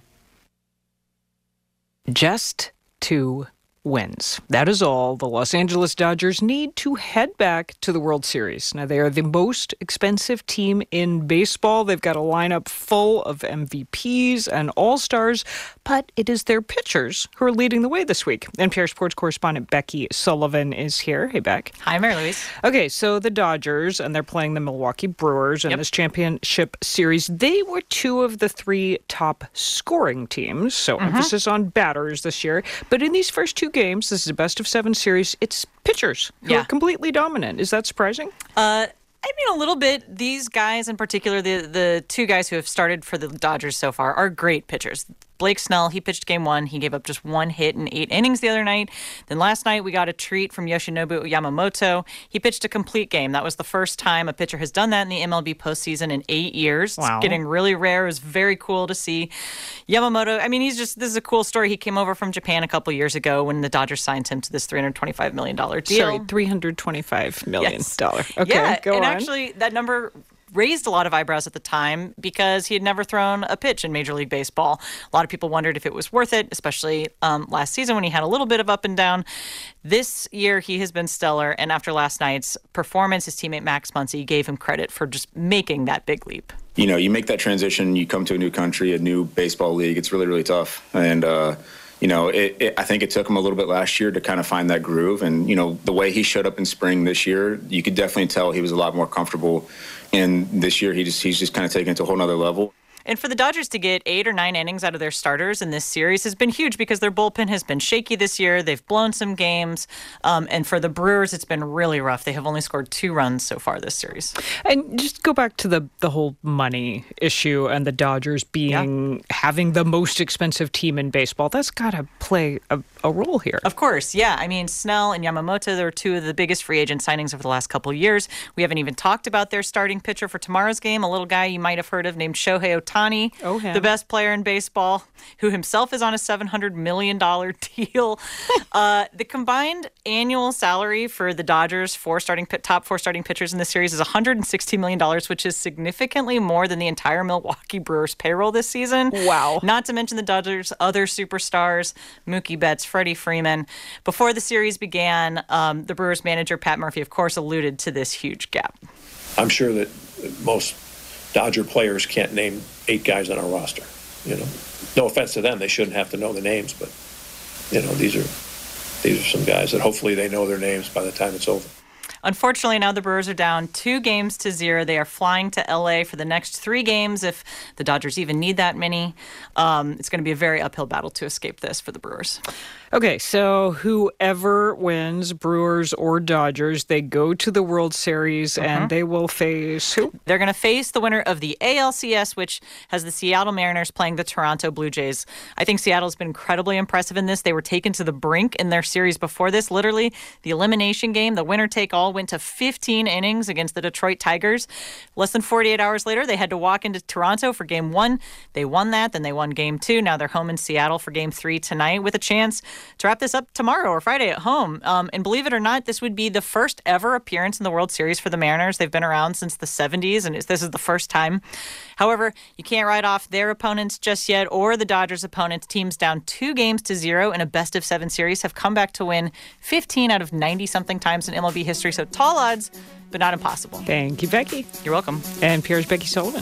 Speaker 4: Just two wins. That is all the Los Angeles Dodgers need to head back to the World Series. Now, they are the most expensive team in baseball. They've got a lineup full of M V Ps and all-stars, but it is their pitchers who are leading the way this week. N P R sports correspondent Becky Sullivan is here. Hey, Beck.
Speaker 6: Hi, Mary Louise.
Speaker 4: Okay, so the Dodgers, and they're playing the Milwaukee Brewers in
Speaker 6: Yep.
Speaker 4: this championship series. They were two of the three top scoring teams, so
Speaker 6: Mhm.
Speaker 4: emphasis on batters this year. But in these first two games, this is a best of seven series, it's pitchers who
Speaker 6: Yeah.
Speaker 4: are completely dominant. Is that surprising?
Speaker 6: Uh, I mean, a little bit. These guys in particular, the the two guys who have started for the Dodgers so far, are great pitchers. Blake Snell, he pitched game one. He gave up just one hit in eight innings the other night. Then last night, we got a treat from Yoshinobu Yamamoto. He pitched a complete game. That was the first time a pitcher has done that in the M L B postseason in eight years.
Speaker 4: Wow.
Speaker 6: It's getting really rare. It was very cool to see. Yamamoto, I mean, he's just, this is a cool story. He came over from Japan a couple years ago when the Dodgers signed him to this three hundred twenty-five million dollars deal.
Speaker 4: Sorry, three hundred twenty-five million
Speaker 6: Yes.
Speaker 4: dollars. Okay,
Speaker 6: yeah,
Speaker 4: go
Speaker 6: and
Speaker 4: on.
Speaker 6: actually, that number raised a lot of eyebrows at the time because he had never thrown a pitch in Major League Baseball. A lot of people wondered if it was worth it, especially um, last season when he had a little bit of up and down. This year, he has been stellar, and after last night's performance, his teammate Max Muncy gave him credit for just making that big leap.
Speaker 19: You know, you make that transition, you come to a new country, a new baseball league. It's really, really tough. And, uh, you know, it, it, I think it took him a little bit last year to kind of find that groove. And, you know, the way he showed up in spring this year, you could definitely tell he was a lot more comfortable. And this year, he just he's just kind of taken it to a whole nother level.
Speaker 6: And for the Dodgers to get eight or nine innings out of their starters in this series has been huge because their bullpen has been shaky this year. They've blown some games. Um, and for the Brewers, it's been really rough. They have only scored two runs so far this series.
Speaker 4: And just go back to the, the whole money issue and the Dodgers being yeah. having the most expensive team in baseball. That's got to play a, a role here.
Speaker 6: Of course, yeah. I mean, Snell and Yamamoto, they're two of the biggest free agent signings over the last couple of years. We haven't even talked about their starting pitcher for tomorrow's game, a little guy you might have heard of named Shohei Ohtani.
Speaker 4: Oh, him.
Speaker 6: The best player in baseball, who himself is on a seven hundred million dollars deal. uh, the combined annual salary for the Dodgers, four starting top four starting pitchers in this series, is one hundred sixty million dollars, which is significantly more than the entire Milwaukee Brewers payroll this season.
Speaker 4: Wow.
Speaker 6: Not to mention the Dodgers' other superstars, Mookie Betts, Freddie Freeman. Before the series began, um, the Brewers manager, Pat Murphy, of course, alluded to this huge gap.
Speaker 20: I'm sure that most Dodger players can't name eight guys on our roster. You know, no offense to them, they shouldn't have to know the names, but you know, these are these are some guys that hopefully they know their names by the time it's over.
Speaker 6: Unfortunately, now the Brewers are down two games to zero. They are flying to L A for the next three games if the Dodgers even need that many. Um, it's going to be a very uphill battle to escape this for the Brewers.
Speaker 4: Okay, so whoever wins, Brewers or Dodgers, they go to the World Series mm-hmm. and they will face who?
Speaker 6: They're going to face the winner of the A L C S, which has the Seattle Mariners playing the Toronto Blue Jays. I think Seattle's been incredibly impressive in this. They were taken to the brink in their series before this. Literally, the elimination game, the winner-take-all, went to fifteen innings against the Detroit Tigers. Less than forty-eight hours later, they had to walk into Toronto for game one. They won that. Then they won game two. Now they're home in Seattle for game three tonight with a chance to wrap this up tomorrow or Friday at home. Um, and believe it or not, this would be the first ever appearance in the World Series for the Mariners. They've been around since the seventies, and it's, this is the first time. However, you can't write off their opponents just yet or the Dodgers' opponents. Teams down two games to zero in a best-of-seven series have come back to win fifteen out of ninety-something times in M L B history. So tall odds, but not impossible.
Speaker 4: Thank you, Becky.
Speaker 6: You're welcome.
Speaker 4: And P R's Becky Sullivan.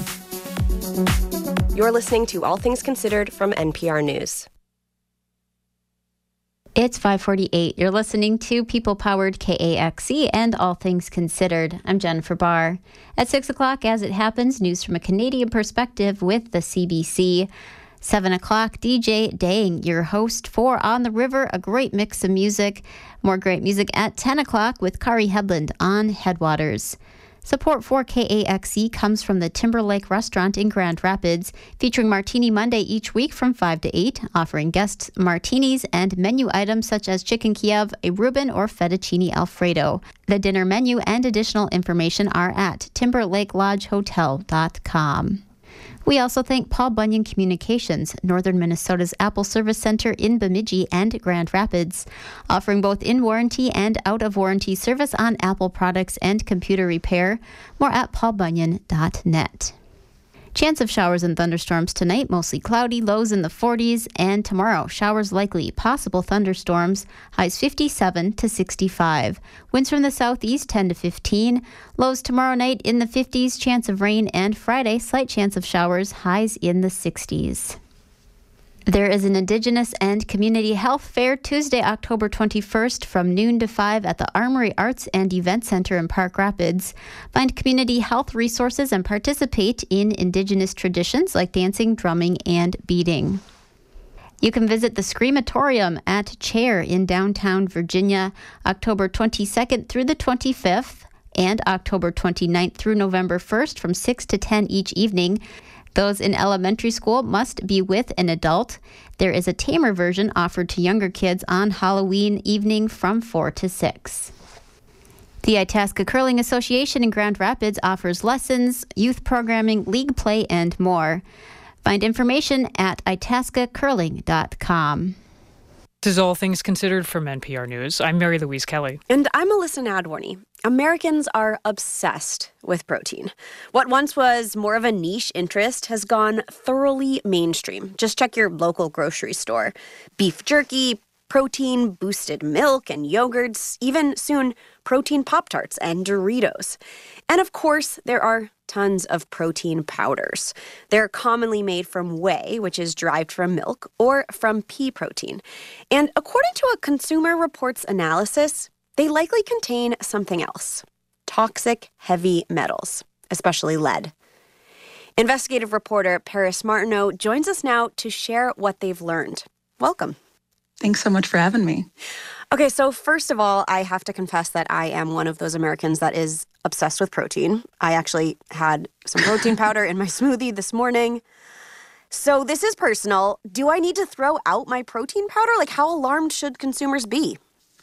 Speaker 3: You're listening to All Things Considered from N P R News.
Speaker 1: It's five forty-eight. You're listening to People-Powered K A X E and All Things Considered. I'm Jennifer Barr. At six o'clock, as it happens, news from a Canadian perspective with the C B C. seven o'clock, D J Dang, your host for On the River, a great mix of music. More great music at ten o'clock with Kari Headland on Headwaters. Support for K A X E comes from the Timberlake Restaurant in Grand Rapids, featuring Martini Monday each week from five to eight, offering guests martinis and menu items such as chicken Kiev, a Reuben, or fettuccine Alfredo. The dinner menu and additional information are at timberlake lodge hotel dot com. We also thank Paul Bunyan Communications, Northern Minnesota's Apple Service Center in Bemidji and Grand Rapids, offering both in-warranty and out-of-warranty service on Apple products and computer repair. More at paul bunyan dot net. Chance of showers and thunderstorms tonight, mostly cloudy, lows in the forties, and tomorrow, showers likely, possible thunderstorms, highs fifty-seven to sixty-five. Winds from the southeast ten to fifteen, lows tomorrow night in the fifties, chance of rain, and Friday, slight chance of showers, highs in the sixties. There is an Indigenous and Community Health Fair Tuesday, October twenty-first from noon to five at the Armory Arts and Event Center in Park Rapids. Find community health resources and participate in Indigenous traditions like dancing, drumming, and beading. You can visit the Screamatorium at Chair in downtown Virginia, October twenty-second through the twenty-fifth, and October twenty-ninth through November first from six to ten each evening. Those in elementary school must be with an adult. There is a tamer version offered to younger kids on Halloween evening from four to six. The Itasca Curling Association in Grand Rapids offers lessons, youth programming, league play, and more. Find information at itasca curling dot com.
Speaker 4: This is All Things Considered from N P R News. I'm Mary Louise Kelly.
Speaker 3: And I'm Alyssa Nadworny. Americans are obsessed with protein. What once was more of a niche interest has gone thoroughly mainstream. Just check your local grocery store. Beef jerky, protein-boosted milk and yogurts, even soon protein Pop-Tarts and Doritos. And of course, there are tons of protein powders. They're commonly made from whey, which is derived from milk, or from pea protein. And according to a Consumer Reports analysis, they likely contain something else: toxic heavy metals, especially lead. Investigative reporter Paris Martineau joins us now to share what they've learned. Welcome.
Speaker 8: Thanks so much for having me.
Speaker 3: Okay, so first of all, I have to confess that I am one of those Americans that is obsessed with protein. I actually had some protein powder in my smoothie this morning. So this is personal. Do I need to throw out my protein powder? Like, how alarmed should consumers be?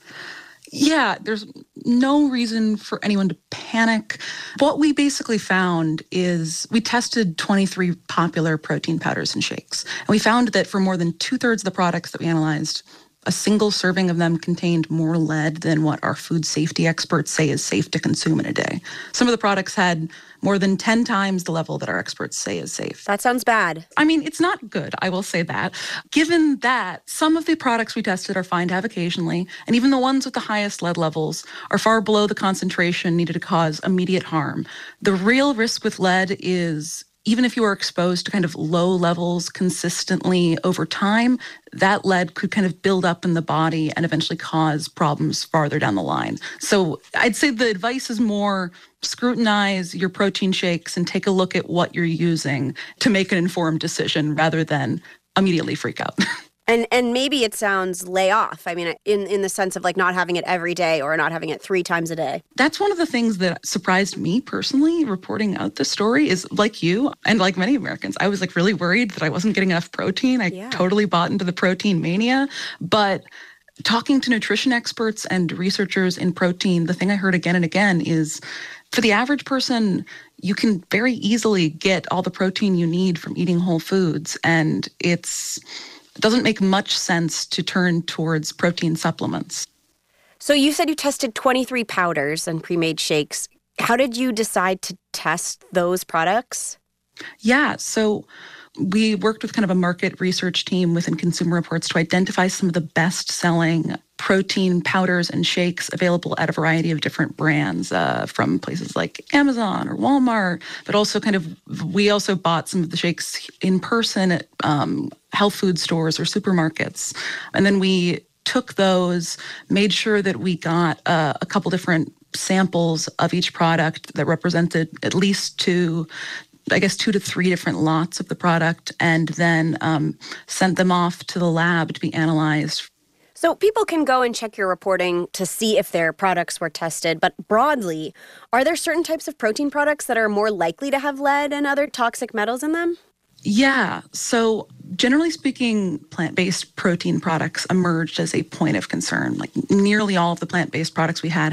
Speaker 8: Yeah, there's no reason for anyone to panic. What we basically found is we tested twenty-three popular protein powders and shakes. And we found that for more than two-thirds of the products that we analyzed, a single serving of them contained more lead than what our food safety experts say is safe to consume in a day. Some of the products had more than ten times the level that our experts say is safe.
Speaker 3: That sounds bad.
Speaker 8: I mean, it's not good, I will say that. Given that, some of the products we tested are fine to have occasionally, and even the ones with the highest lead levels are far below the concentration needed to cause immediate harm. The real risk with lead is, even if you are exposed to kind of low levels consistently over time, that lead could kind of build up in the body and eventually cause problems farther down the line. So I'd say the advice is more scrutinize your protein shakes and take a look at what you're using to make an informed decision rather than immediately freak out.
Speaker 3: And and maybe it sounds lay off. I mean, in, in the sense of like not having it every day or not having it three times a day.
Speaker 8: That's one of the things that surprised me personally reporting out the story is, like you and like many Americans, I was like really worried that I wasn't getting enough protein. I yeah. totally bought into the protein mania. But talking to nutrition experts and researchers in protein, the thing I heard again and again is for the average person, you can very easily get all the protein you need from eating whole foods. And it's... It doesn't make much sense to turn towards protein supplements.
Speaker 3: So you said you tested twenty-three powders and pre-made shakes. How did you decide to test those products?
Speaker 8: Yeah, so we worked with kind of a market research team within Consumer Reports to identify some of the best-selling protein powders and shakes available at a variety of different brands uh, from places like Amazon or Walmart, but also kind of, we also bought some of the shakes in person at um, health food stores or supermarkets. And then we took those, made sure that we got uh, a couple different samples of each product that represented at least two I guess, two to three different lots of the product, and then um, sent them off to the lab to be analyzed.
Speaker 3: So people can go and check your reporting to see if their products were tested, but broadly, are there certain types of protein products that are more likely to have lead and other toxic metals in them?
Speaker 8: Yeah. So generally speaking, plant-based protein products emerged as a point of concern. Like nearly all of the plant-based products we had had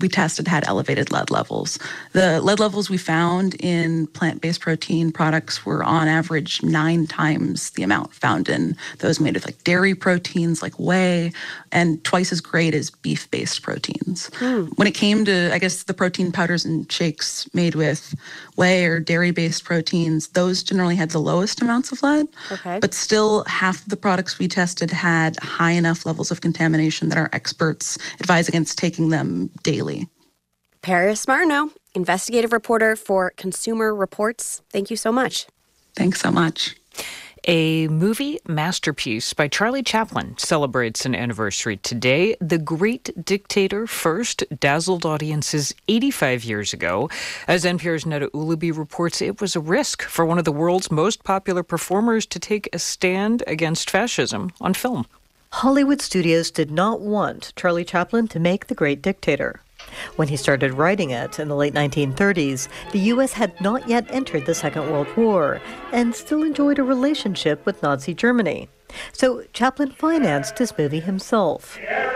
Speaker 8: we tested had elevated lead levels. The lead levels we found in plant-based protein products were on average nine times the amount found in those made with like dairy proteins like whey, and twice as great as beef-based proteins. Mm. When it came to, I guess, the protein powders and shakes made with whey or dairy-based proteins, those generally had the lowest amounts of lead.
Speaker 3: Okay.
Speaker 8: But still, half of the products we tested had high enough levels of contamination that our experts advise against taking them daily.
Speaker 3: Paris Martineau, investigative reporter for Consumer Reports. Thank you so much.
Speaker 8: Thanks so much.
Speaker 4: A movie masterpiece by Charlie Chaplin celebrates an anniversary today. The Great Dictator first dazzled audiences eighty-five years ago. As N P R's Neda Ulaby reports, it was a risk for one of the world's most popular performers to take a stand against fascism on film.
Speaker 10: Hollywood studios did not want Charlie Chaplin to make The Great Dictator. When he started writing it in the late nineteen thirties, the U S had not yet entered the Second World War and still enjoyed a relationship with Nazi Germany. So Chaplin financed his movie himself.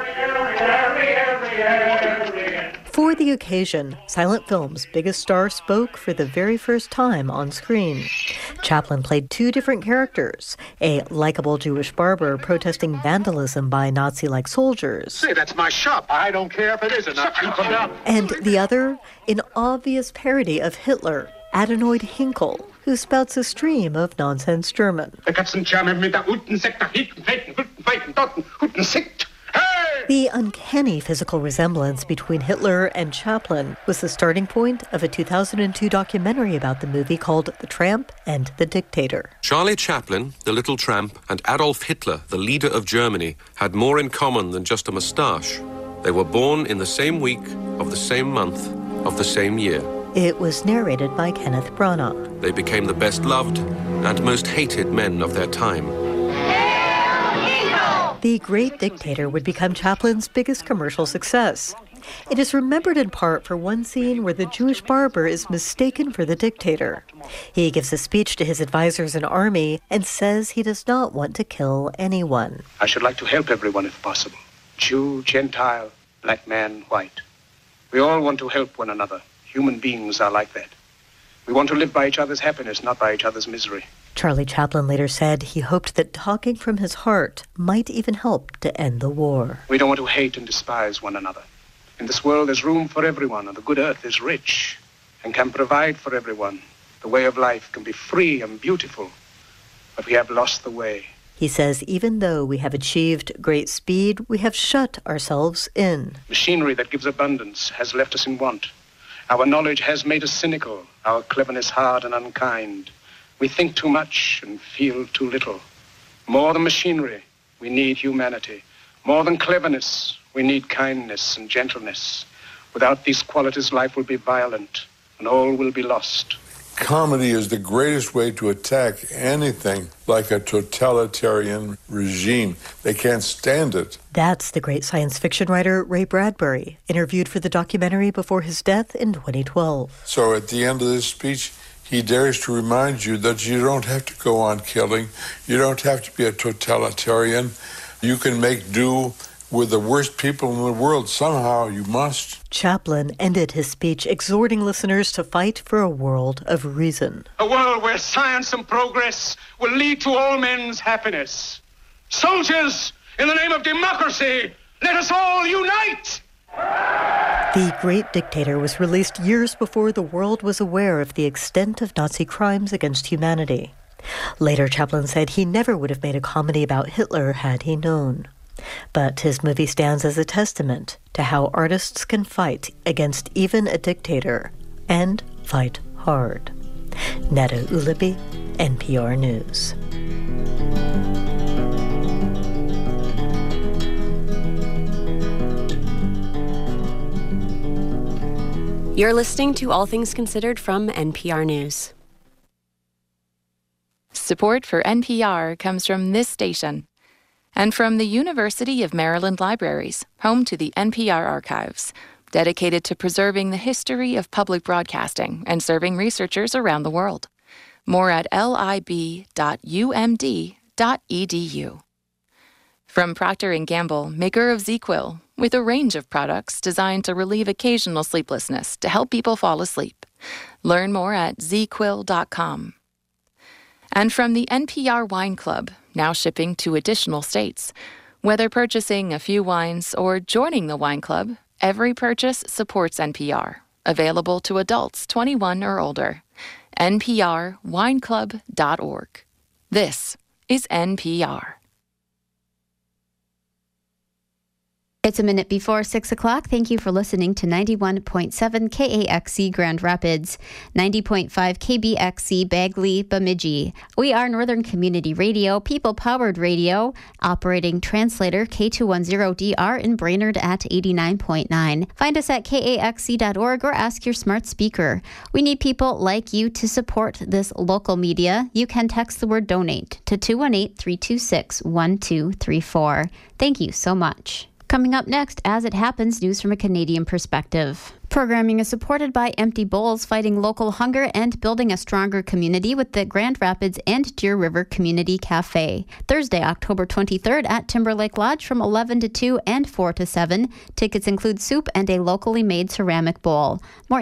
Speaker 10: For the occasion, silent film's biggest star spoke for the very first time on screen. Chaplin played two different characters, a likable Jewish barber protesting vandalism by Nazi-like soldiers.
Speaker 21: Say, that's my shop. I don't care if it is or not. Keep them down.
Speaker 10: And the other, an obvious parody of Hitler, Adenoid Hinkle, who spouts a stream of nonsense German. The uncanny physical resemblance between Hitler and Chaplin was the starting point of a two thousand two documentary about the movie called The Tramp and the Dictator.
Speaker 22: Charlie Chaplin, the little tramp, and Adolf Hitler, the leader of Germany, had more in common than just a moustache. They were born in the same week of the same month of the same year.
Speaker 10: It was narrated by Kenneth Branagh.
Speaker 22: They became the best loved and most hated men of their time.
Speaker 10: The Great Dictator would become Chaplin's biggest commercial success. It is remembered in part for one scene where the Jewish barber is mistaken for the dictator. He gives a speech to his advisors and army and says he does not want to kill anyone.
Speaker 21: I should like to help everyone if possible. Jew, Gentile, black man, white. We all want to help one another. Human beings are like that. We want to live by each other's happiness, not by each other's misery.
Speaker 10: Charlie Chaplin later said he hoped that talking from his heart might even help to end the war.
Speaker 21: We don't want to hate and despise one another. In this world, there's room for everyone, and the good earth is rich and can provide for everyone. The way of life can be free and beautiful, but we have lost the way.
Speaker 10: He says even though we have achieved great speed, we have shut ourselves in.
Speaker 21: Machinery that gives abundance has left us in want. Our knowledge has made us cynical, our cleverness hard and unkind. We think too much and feel too little. More than machinery, we need humanity. More than cleverness, we need kindness and gentleness. Without these qualities, life will be violent and all will be lost.
Speaker 23: Comedy is the greatest way to attack anything like a totalitarian regime. They can't stand it.
Speaker 10: That's the great science fiction writer Ray Bradbury, interviewed for the documentary before his death in twenty twelve.
Speaker 23: So at the end of this speech, he dares to remind you that you don't have to go on killing. You don't have to be a totalitarian. You can make do with the worst people in the world. Somehow you must.
Speaker 10: Chaplin ended his speech exhorting listeners to fight for a world of reason.
Speaker 21: A world where science and progress will lead to all men's happiness. Soldiers, in the name of democracy, let us all unite!
Speaker 10: The Great Dictator was released years before the world was aware of the extent of Nazi crimes against humanity. Later, Chaplin said he never would have made a comedy about Hitler had he known. But his movie stands as a testament to how artists can fight against even a dictator and fight hard. Neda Ulaby, N P R News.
Speaker 3: You're listening to All Things Considered from N P R News.
Speaker 18: Support for N P R comes from this station and from the University of Maryland Libraries, home to the N P R Archives, dedicated to preserving the history of public broadcasting and serving researchers around the world. More at lib dot u m d dot e d u. From Procter and Gamble, maker of ZzzQuil, with a range of products designed to relieve occasional sleeplessness to help people fall asleep. Learn more at zee quil dot com. And from the N P R Wine Club, now shipping to additional states. Whether purchasing a few wines or joining the wine club, every purchase supports N P R. Available to adults twenty-one or older. N P R wine club dot org. This is N P R.
Speaker 1: It's a minute before six o'clock. Thank you for listening to ninety-one point seven K A X C Grand Rapids, ninety point five K B X C Bagley, Bemidji. We are Northern Community Radio, people-powered radio, operating translator K two ten D R in Brainerd at eighty-nine point nine. Find us at K A X C dot org or ask your smart speaker. We need people like you to support this local media. You can text the word donate to two one eight, three two six, one two three four. Thank you so much. Coming up next, As It Happens, news from a Canadian perspective. Programming is supported by Empty Bowls, fighting local hunger and building a stronger community with the Grand Rapids and Deer River Community Cafe. Thursday, October twenty-third at Timberlake Lodge from eleven to two and four to seven. Tickets include soup and a locally made ceramic bowl. More